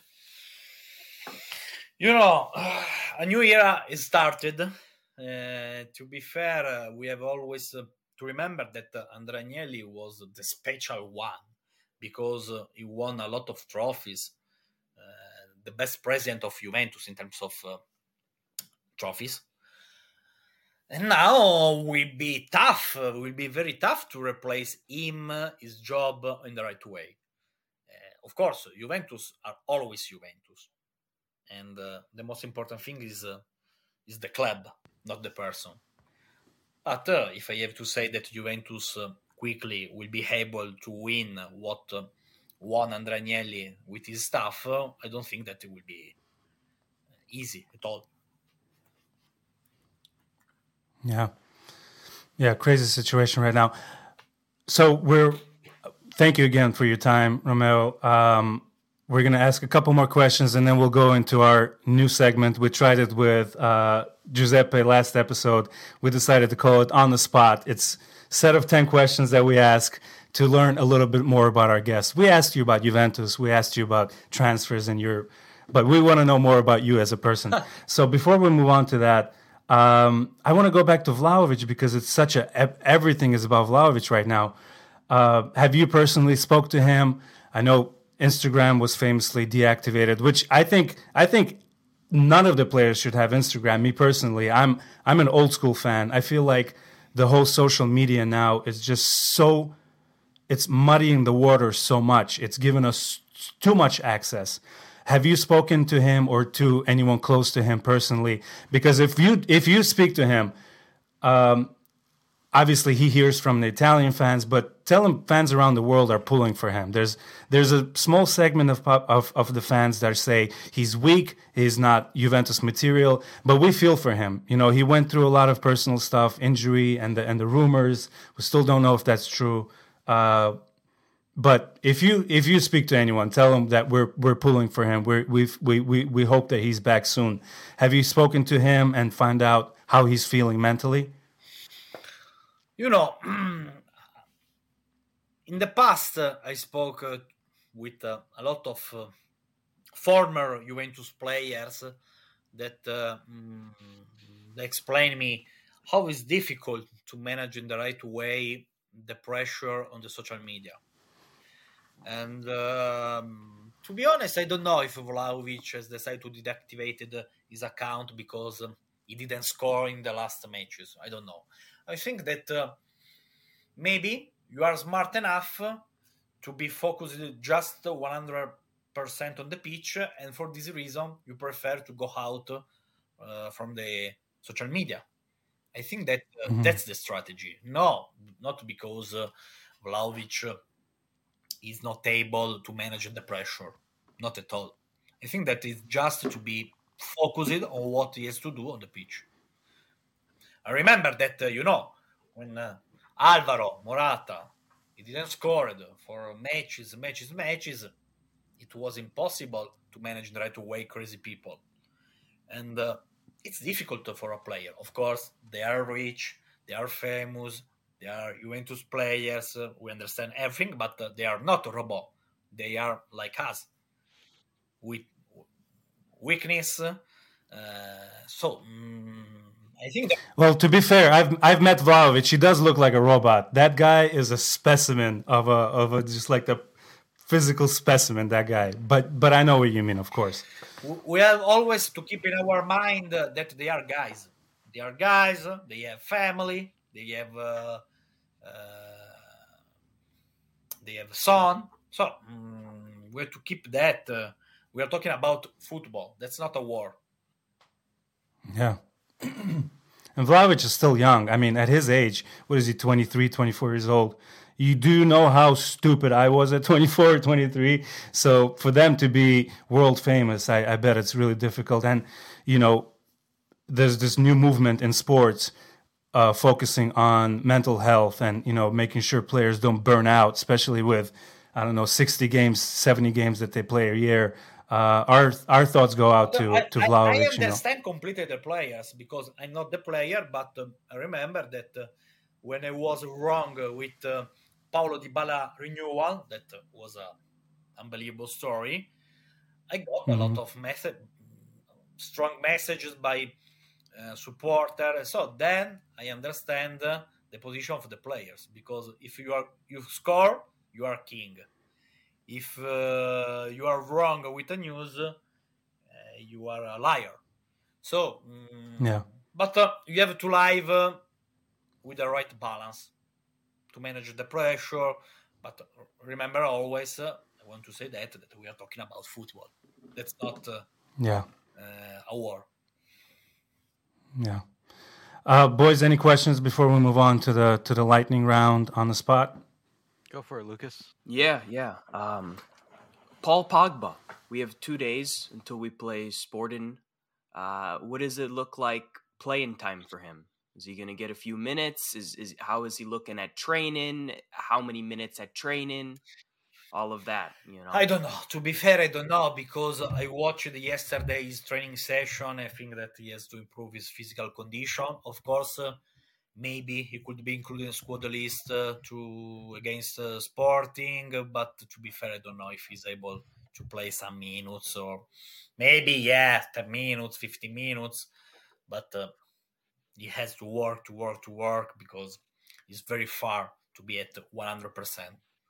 A new era is started. To be fair, we have always to remember that Andrea Agnelli was the special one, because he won a lot of trophies. The best president of Juventus in terms of trophies. And now will be tough. Will be very tough to replace him, his job, in the right way. Of course, Juventus are always Juventus, and the most important thing is the club, not the person. But if I have to say that Juventus quickly will be able to win what won Andrea Agnelli with his staff, I don't think that it will be easy at all. Yeah, crazy situation right now. So thank you again for your time, Romeo. We're going to ask a couple more questions, and then we'll go into our new segment. We tried it with Giuseppe last episode. We decided to call it On the Spot. It's a set of 10 questions that we ask to learn a little bit more about our guests. We asked you about Juventus. We asked you about transfers but we want to know more about you as a person. So before we move on to that, I want to go back to Vlahovic, because it's everything is about Vlahovic right now. Have you personally spoke to him? I know Instagram was famously deactivated, which I think none of the players should have Instagram. Me personally, I'm an old school fan. I feel like the whole social media now is just it's muddying the water so much. It's given us too much access. Have you spoken to him or to anyone close to him personally? Because if you speak to him, obviously he hears from the Italian fans, but tell him fans around the world are pulling for him. There's a small segment of the fans that say he's weak, he's not Juventus material, but we feel for him. He went through a lot of personal stuff, injury, and the rumors. We still don't know if that's true. But if you speak to anyone, tell them that we're pulling for him. We hope that he's back soon. Have you spoken to him and find out how he's feeling mentally? You know, in the past, I spoke with a lot of former Juventus players that they explain me how it's difficult to manage in the right way the pressure on the social media. And to be honest, I don't know if Vlahovic has decided to deactivate his account because he didn't score in the last matches. I don't know. I think that maybe you are smart enough to be focused just 100% on the pitch, and for this reason, you prefer to go out from the social media. I think that that's the strategy. No, not because Vlahovic is not able to manage the pressure. Not at all. I think that it's just to be focused on what he has to do on the pitch. I remember that, when Alvaro Morata, he didn't score for matches. It was impossible to manage the right way crazy people. And it's difficult for a player. Of course, they are rich, they are famous, they are Juventus players. We understand everything, but they are not a robot. They are like us, with weakness. I think that. Well, to be fair, I've met Vlahovic. He does look like a robot. That guy is a specimen of a just like the physical specimen. That guy, but I know what you mean, of course. We have always to keep in our mind that they are guys. They are guys. They have family. They have son. So we have to keep that. We are talking about football. That's not a war. Yeah. And Vlahovic is still young. I mean, at his age, what is he, 23, 24 years old? You do know how stupid I was at 24 or 23. So for them to be world famous, I bet it's really difficult. And, there's this new movement in sports focusing on mental health and, making sure players don't burn out, especially with, 60 games, 70 games that they play a year. Our thoughts go out to Vlahovic. I understand completely the players because I'm not the player, but I remember that when I was wrong with Paulo Dybala renewal, that was an unbelievable story. I got a lot of strong messages by supporters. So then I understand the position of the players because if you score, you are king. If you are wrong with the news, you are a liar. So, yeah. But you have to live with the right balance to manage the pressure. But remember always, I want to say that we are talking about football. That's not a war. Yeah. Boys, any questions before we move on to the lightning round on the spot? Go for it, Lucas. Yeah. Paul Pogba. We have 2 days until we play Sporting. What does it look like playing time for him? Is he going to get a few minutes? How is he looking at training? How many minutes at training? All of that, I don't know. To be fair, I don't know because I watched yesterday's training session. I think that he has to improve his physical condition. Of course, maybe he could be included in the squad list against Sporting, but to be fair, I don't know if he's able to play some minutes or maybe 10 minutes, 15 minutes, but he has to work because he's very far to be at 100%.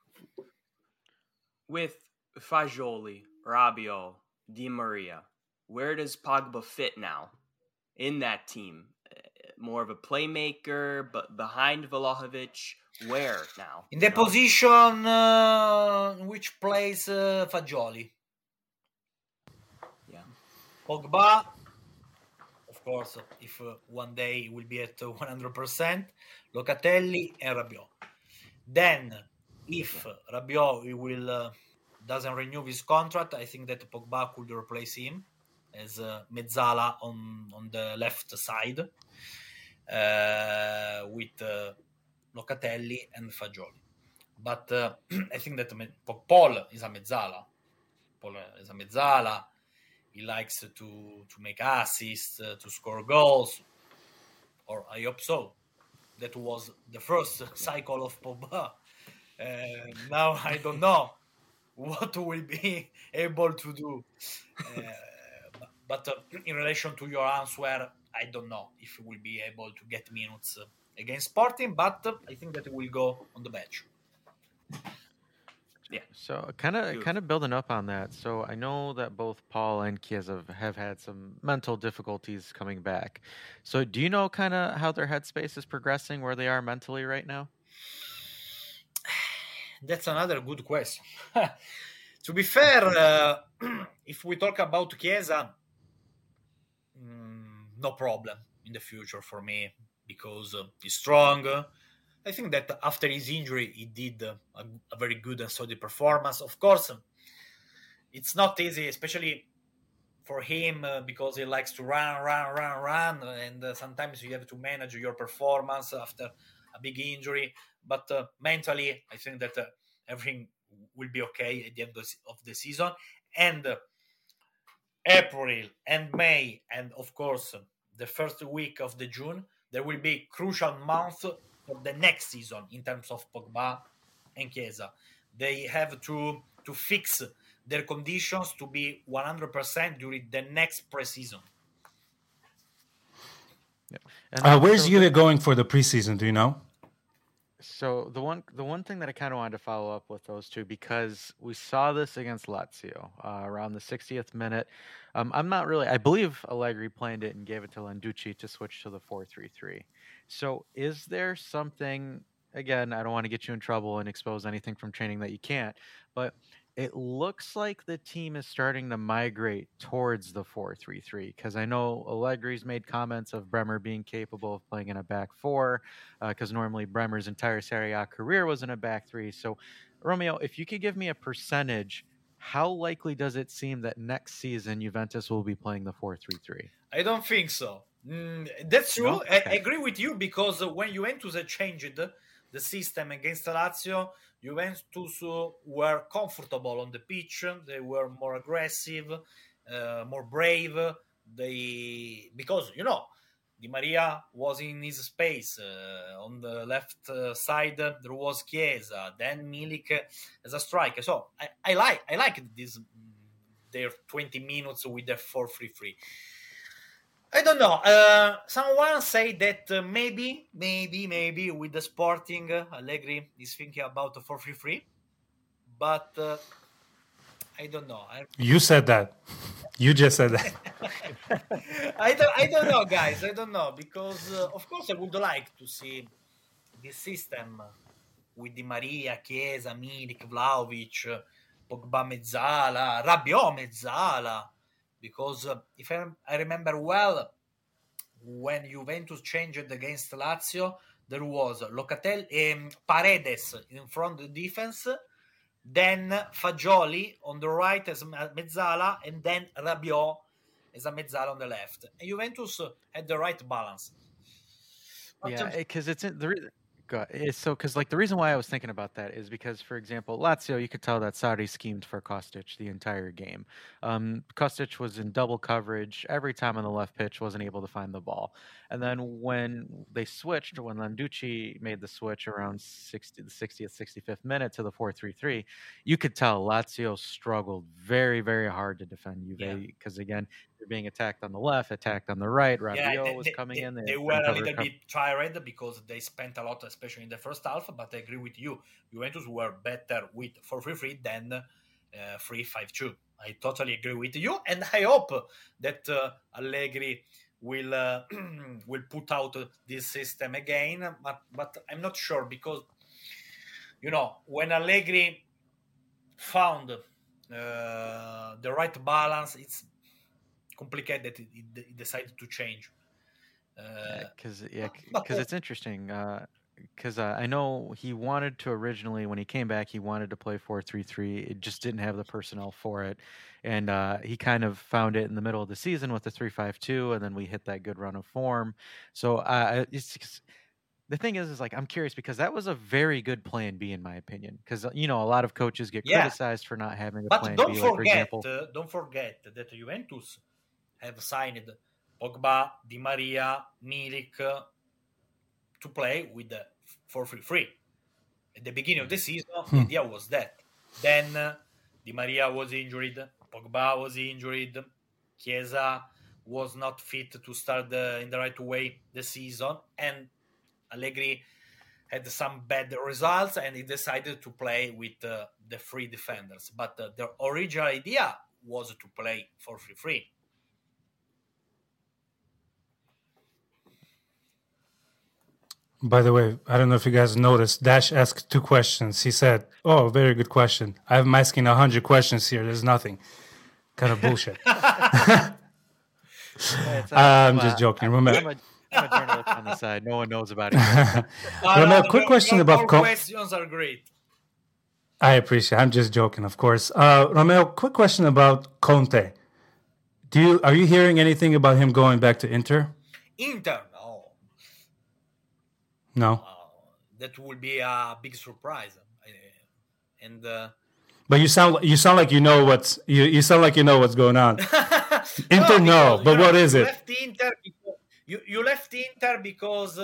With Fagioli, Rabiot, Di Maria, where does Pogba fit now in that team? More of a playmaker, but behind Vlahovic, where now? In the position in which plays Fagioli. Yeah. Pogba, of course, if one day he will be at 100%, Locatelli and Rabiot. Then, if Rabiot doesn't renew his contract, I think that Pogba could replace him as Mezzala on the left side with Locatelli and Fagioli. But I think that Paul is a mezzala. Paul is a mezzala. He likes to make assists, to score goals, or I hope so. That was the first cycle of Pogba. Now I don't know what will be able to do. But in relation to your answer, I don't know if he will be able to get minutes against Sporting, but I think that he will go on the bench. Yeah. So kind of building up on that. So I know that both Paul and Chiesa have had some mental difficulties coming back. So do you know kind of how their headspace is progressing, where they are mentally right now? That's another good question. To be fair, if we talk about Chiesa, no problem in the future for me because he's strong. I think that after his injury, he did a very good and solid performance. Of course, it's not easy, especially for him because he likes to run, and sometimes you have to manage your performance after a big injury. But mentally, I think that everything will be okay at the end of the season. And April and May, and of course the first week of the June, there will be crucial months for the next season in terms of Pogba and Chiesa. They have to fix their conditions to be 100% during the next preseason. Yeah. Where's Juve going for the preseason? Do you know? So the one thing that I kind of wanted to follow up with those two, because we saw this against Lazio around the 60th minute. I'm not really. I believe Allegri planned it and gave it to Landucci to switch to the 4-3-3. So is there something? Again, I don't want to get you in trouble and expose anything from training that you can't, but it looks like the team is starting to migrate towards the 4-3-3, because I know Allegri's made comments of Bremer being capable of playing in a back four, because normally Bremer's entire Serie A career was in a back three. So, Romeo, if you could give me a percentage, how likely does it seem that next season Juventus will be playing the 4-3-3? I don't think so. That's true. No? Okay. I agree with you because when Juventus changed the system against Lazio, Juventus were comfortable on the pitch. They were more aggressive, more brave. Because Di Maria was in his space. On the left side there was Chiesa, then Milik as a striker. So I like this their 20 minutes with the 4-3-3. I don't know. Someone say that maybe with the Sporting, Allegri is thinking about the 4-3-3, but I don't know. You said that. You just said that. I don't know, guys. I don't know because, of course, I would like to see this system with Di Maria, Chiesa, Milik, Vlahovic, Pogba mezzala, Rabiot mezzala. Because if I remember well, when Juventus changed against Lazio, there was Paredes in front of the defense, then Fagioli on the right as mezzala, and then Rabiot as a mezzala on the left. And Juventus had the right balance. Yeah, because it's in the. Because the reason why I was thinking about that is because, for example, Lazio, you could tell that Sarri schemed for Kostic the entire game. Kostic was in double coverage every time on the left pitch, wasn't able to find the ball. And then when they switched, when Landucci made the switch around the 60th, 65th minute to the 4-3-3, you could tell Lazio struggled very, very hard to defend Juve because, again, they're being attacked on the left, attacked on the right. Rabiot was coming in. They were a little bit tired because they spent a lot, especially in the first half. But I agree with you. Juventus were better with 4-3-3 than 3-5-2. I totally agree with you, and I hope that Allegri will put out this system again. But I'm not sure because when Allegri found the right balance, it's complicated that he decided to change. Because it's interesting. Because I know he wanted to originally, when he came back, he wanted to play 4-3-3. It just didn't have the personnel for it, and he kind of found it in the middle of the season with the 3-5-2, and then we hit that good run of form. So the thing is like I'm curious because that was a very good plan B in my opinion. Because a lot of coaches get Yeah. criticized for not having a But plan don't B. Like, for forget, example, don't forget that Juventus have signed Pogba, Di Maria, Milik to play with for free. At the beginning of the season, the idea was that. Then Di Maria was injured, Pogba was injured, Chiesa was not fit to start in the right way the season, and Allegri had some bad results, and he decided to play with the free defenders. But the original idea was to play for free. By the way, I don't know if you guys noticed, Dash asked 2 questions. He said, "Oh, very good question. I'm asking 100 questions here. There's nothing." Kind of bullshit. I'm just joking. Remember, I'm a journalist on the side. No one knows about it. Romeo, quick question about your questions are great. I appreciate it. I'm just joking, of course. Romeo, quick question about Conte. Are you hearing anything about him going back to Inter? Inter, No. That will be a big surprise. And but you sound like you know what's you sound like you know what's going on. Inter, no, but what is it? You left Inter because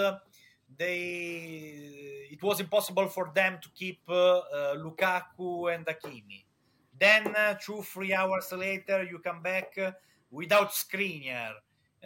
it was impossible for them to keep Lukaku and Hakimi. Then 2-3 hours later, you come back without Skriniar.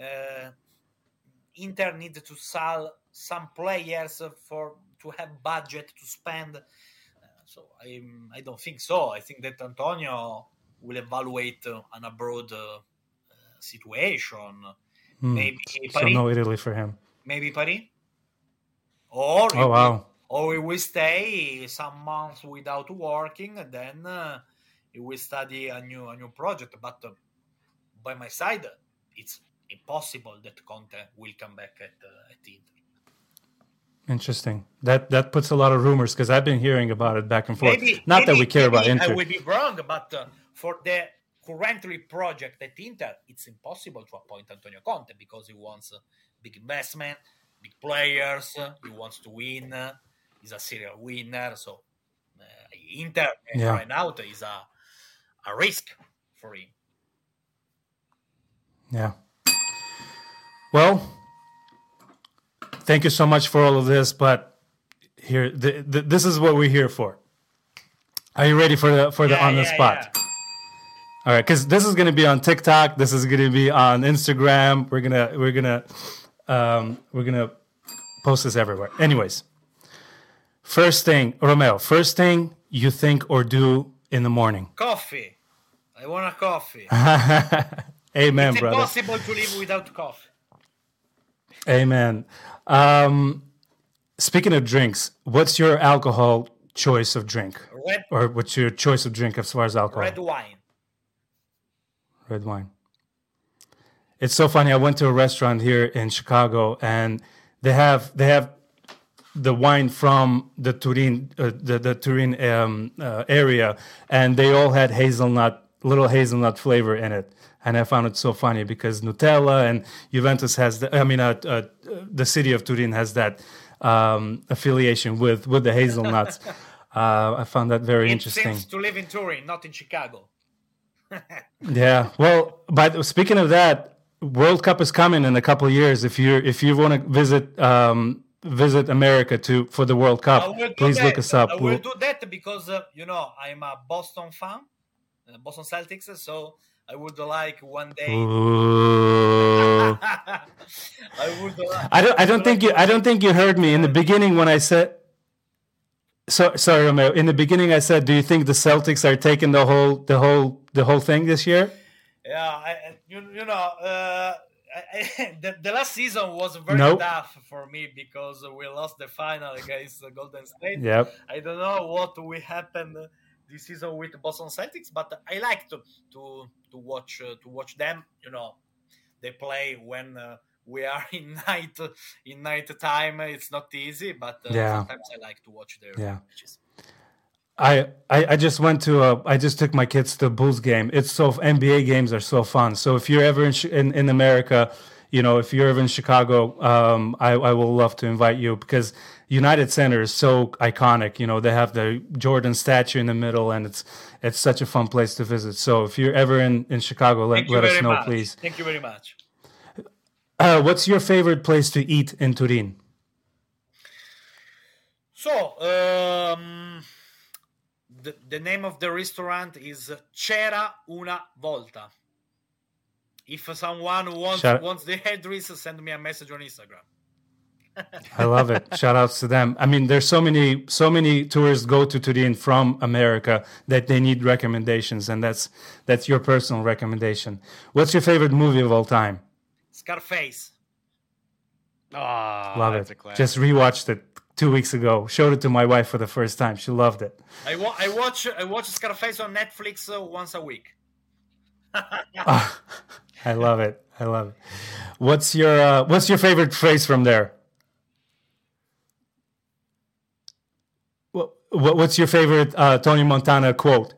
Inter needs to sell some players to have budget to spend. So I don't think so. I think that Antonio will evaluate an abroad situation. Maybe Paris. So no Italy for him. Maybe Paris. Or or he will stay some months without working, and then he will study a new project. But by my side, it's impossible that Conte will come back at Inter. Interesting. That puts a lot of rumors because I've been hearing about it back and forth. Not that we care about Inter. I will be wrong, but for the currently project at Inter, it's impossible to appoint Antonio Conte because he wants big investment, big players. He wants to win. He's a serial winner. So Inter right now is a risk for him. Yeah. Well, thank you so much for all of this, but here, this is what we're here for. Are you ready for the on the spot? Yeah. All right, because this is going to be on TikTok. This is going to be on Instagram. We're gonna post this everywhere. Anyways, first thing, Romeo. First thing you think or do in the morning? Coffee. I want a coffee. Amen, it's brother. impossible to live without coffee. Amen. Speaking of drinks, what's your alcohol choice of drink? Or what's your choice of drink as far as alcohol? Red wine. Red wine. It's so funny. I went to a restaurant here in Chicago, and they have the wine from the Turin area, and they all had little hazelnut flavor in it. And I found it so funny because Nutella and Juventus has the city of Turin has that affiliation with the hazelnuts. I found that very interesting. It seems to live in Turin, not in Chicago. Yeah. Well, speaking of that, World Cup is coming in a couple of years. If you want to visit America for the World Cup, please look us up. I will do that because I'm a Boston fan, Boston Celtics. So I would like one day. I don't think you heard me in the beginning when I said. Sorry, Romeo. In the beginning, I said, "Do you think the Celtics are taking the whole thing this year?" Yeah, the last season was very tough for me because we lost the final against Golden State. Yep. I don't know what will happen this season with Boston Celtics, but I like to watch them. They play when we are in night time. It's not easy, but sometimes I like to watch their matches. I just took my kids to the Bulls game. NBA games are so fun. So if you're ever in America, if you're ever in Chicago, I will love to invite you because United Center is so iconic. They have the Jordan statue in the middle, and it's such a fun place to visit. So if you're ever in Chicago, let us know, please. Thank you very much. What's your favorite place to eat in Turin? So, the name of the restaurant is C'era una volta. If someone wants the address, send me a message on Instagram. I love it. Shout outs to them. I mean, there's so many tourists go to Turin from America that they need recommendations, and that's your personal recommendation. What's your favorite movie of all time? Scarface. Oh, love it. Just rewatched it 2 weeks ago. Showed it to my wife for the first time. She loved it. I watch Scarface on Netflix once a week. I love it. What's your favorite phrase from there? What's your favorite Tony Montana quote?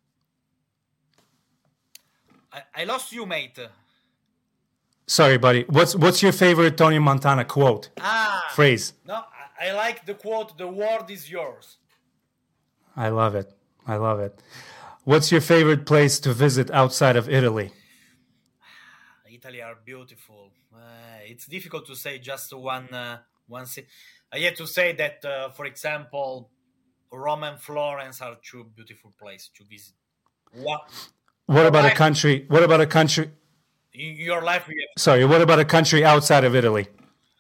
I lost you, mate. Sorry, buddy. What's your favorite Tony Montana quote? Phrase. No, I like the quote, "The world is yours." I love it. What's your favorite place to visit outside of Italy? Italy are beautiful. It's difficult to say just one city. I have to say that, for example, Rome and Florence are two beautiful places to visit. What about a country? In your life, Sorry, what about a country outside of Italy?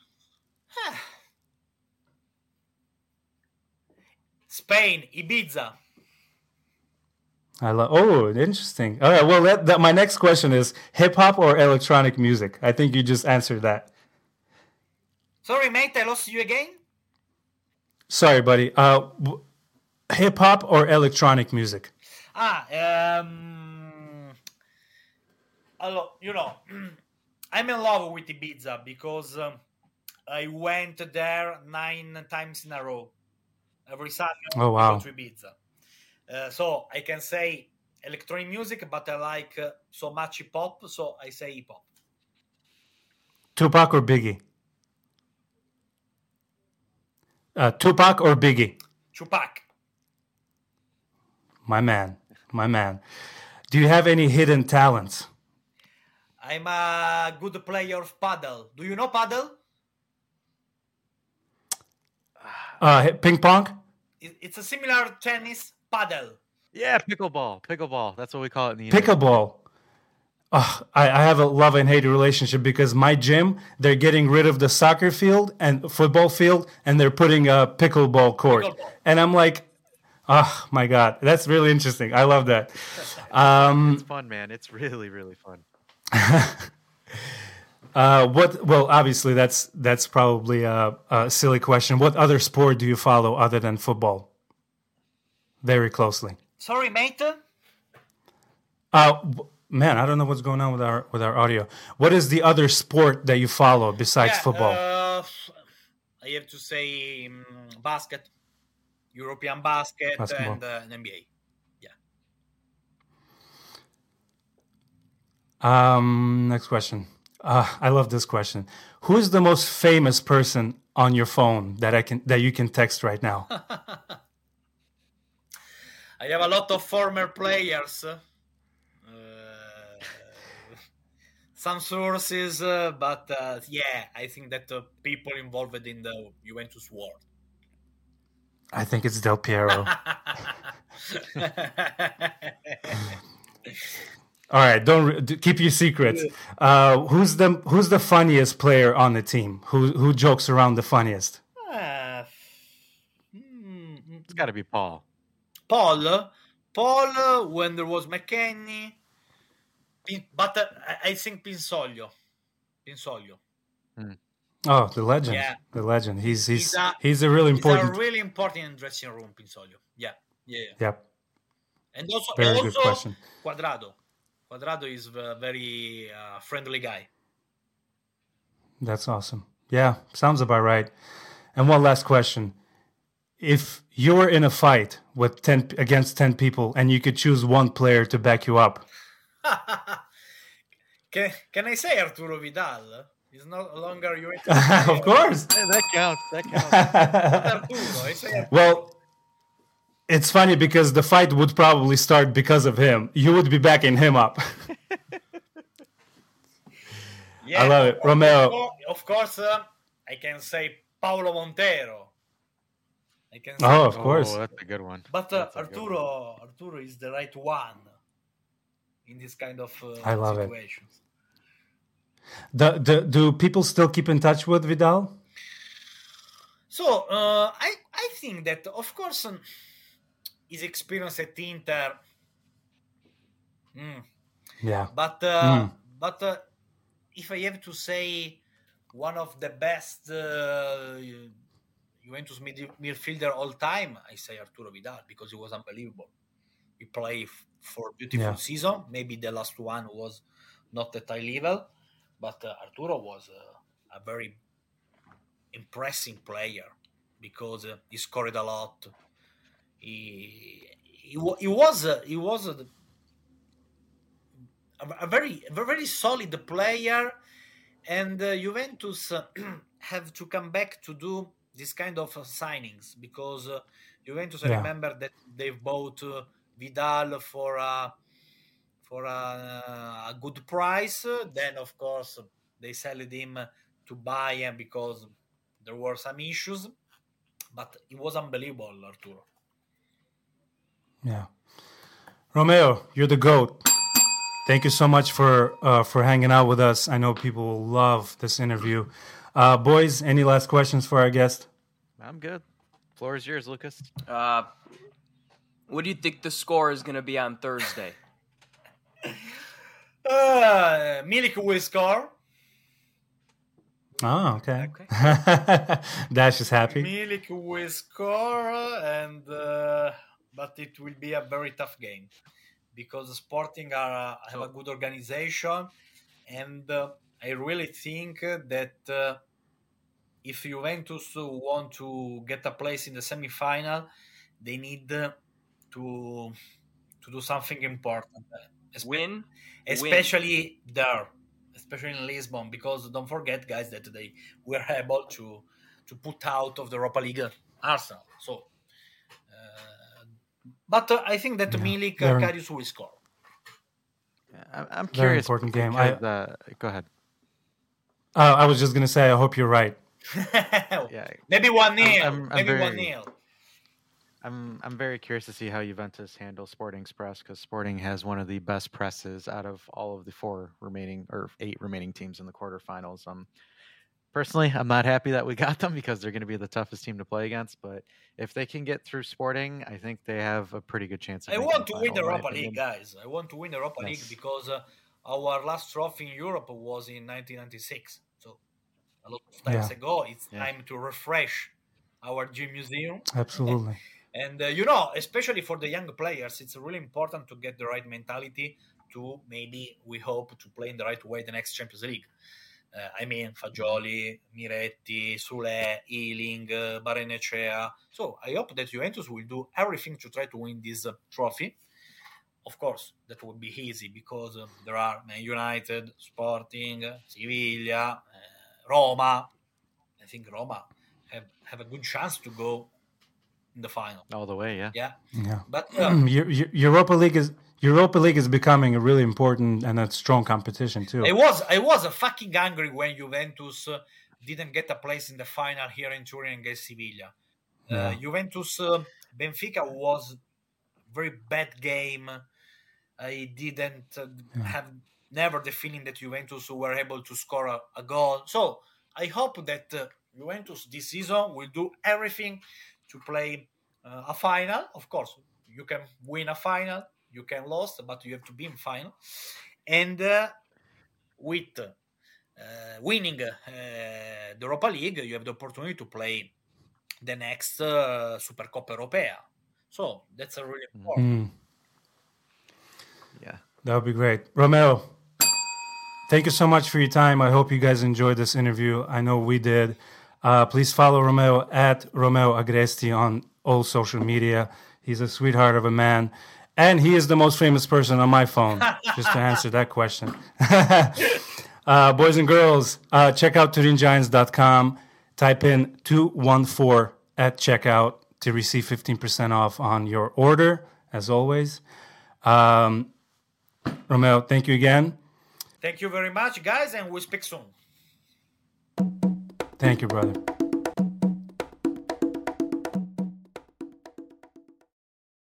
Spain, Ibiza. Oh, interesting. All right, well, my next question is hip hop or electronic music? I think you just answered that. Sorry, mate, I lost you again. Sorry, buddy. Hip hop or electronic music? I'm in love with Ibiza because I went there 9 times in a row. Every summer, oh wow, I go to Ibiza. So I can say electronic music, but I like so much hip hop, so I say hip hop. Tupac or Biggie? Tupac or Biggie? Tupac. My man. Do you have any hidden talents? I'm a good player of paddle. Do you know paddle? Ping pong? It's a similar tennis paddle. Yeah, pickleball. That's what we call it in the pickleball. I have a love and hate relationship because my gym, they're getting rid of the soccer field and football field, and they're putting a pickleball court. And I'm like, oh my God, that's really interesting. I love that. It's fun, man. It's really, really fun. Well, obviously that's probably a silly question. What other sport do you follow other than football? Very closely. Sorry, mate. Man, I don't know what's going on with our audio. What is the other sport that you follow besides football? I have to say basket, European basket, and NBA. Yeah. Next question. I love this question. Who is the most famous person on your phone that you can text right now? I have a lot of former players. Some sources, but I think that people involved in the Juventus war. I think it's Del Piero. All right, don't keep your secrets. Who's the funniest player on the team? Who jokes around the funniest? It's got to be Paul. Paul, when there was McKennie, but I think Pinsoglio. Oh, the legend! Yeah. The legend. He's a really important. He's a really important in dressing room. Pinsoglio. Yeah. Yep. And also, good question. Quadrado is a very friendly guy. That's awesome. Yeah, sounds about right. And one last question. If you're in a fight with against 10 people and you could choose one player to back you up. Can I say Arturo Vidal? He's no longer Juventus Of player. course. Hey, that counts. That counts. But Arturo, I say Arturo. Well, it's funny because the fight would probably start because of him. You would be backing him up. Yeah, I love it. Romeo. Of course, I can say Paolo Montero. I can say, Oh, of course. Oh, that's a good one. but That's a good one. Arturo is the right one in this kind of I love it. situations. Do people still keep in touch with Vidal? So I think that of course his experience at Inter, Yeah. but if I have to say one of the best Juventus midfielder all time, I say Arturo Vidal because he was unbelievable. He played for a beautiful season. Maybe the last one was not at high level, but Arturo was a very impressive player because he scored a lot. He was a very solid player, and Juventus have to come back to do this kind of signings because Juventus, I remember that they bought Vidal for a good price. Then, of course, they sold him to Bayern because there were some issues. But it was unbelievable, Arturo. Yeah. Romeo, you're the GOAT. Thank you so much for hanging out with us. I know people will love this interview. Boys, any last questions for our guest? I'm good. Floor is yours, Lucas. What do you think the score is going to be on Thursday? Milik will score. Oh, okay. Dash is happy. Milik will score, and but it will be a very tough game because Sporting have a good organization, and I really think that if Juventus want to get a place in the semi-final, they need to do something important. Win, especially there. Especially in Lisbon, because don't forget, guys, that they were able to put out of the Europa League Arsenal. So, but I think that Milik Karius will score. I'm curious. Very important game. Go ahead. I was just gonna say, I hope you're right. Yeah, maybe 1-0. Maybe 1-0. I'm very curious to see how Juventus handles Sporting's press because Sporting has one of the best presses out of all of the 8 remaining teams in the quarterfinals. Personally, I'm not happy that we got them because they're going to be the toughest team to play against. But if they can get through Sporting, I think they have a pretty good chance. I want to win the Europa League, guys. I want to win the Europa League because our last trophy in Europe was in 1996. So a lot of times ago. It's time to refresh our gym museum. Absolutely. And, especially for the young players, it's really important to get the right mentality to maybe, we hope, to play in the right way the next Champions League. I mean, Fagioli, Miretti, Sule, Ealing, Barrenechea. So I hope that Juventus will do everything to try to win this trophy. Of course, that would be easy because there are Man United, Sporting, Sevilla, Roma. I think Roma have a good chance to go in the final all the way. Yeah. But Europa League is becoming a really important and a strong competition too. I was fucking angry when Juventus didn't get a place in the final here in Turin against Sevilla. Juventus Benfica was very bad game. I didn't have never the feeling that Juventus were able to score a goal. So I hope that Juventus this season will do everything to play a final. Of course, you can win a final, you can lose, but you have to be in final. And with winning the Europa League, you have the opportunity to play the next Supercoppa Europea. So that's a really important. Yeah, that would be great. Romeo, thank you so much for your time. I hope you guys enjoyed this interview. I know we did. Please follow Romeo at Romeo Agresti on all social media. He's a sweetheart of a man. And he is the most famous person on my phone, just to answer that question. Boys and girls, check out TurinGiants.com. Type in 214 at checkout to receive 15% off on your order, as always. Romeo, thank you again. Thank you very much, guys, and we'll speak soon. Thank you, brother.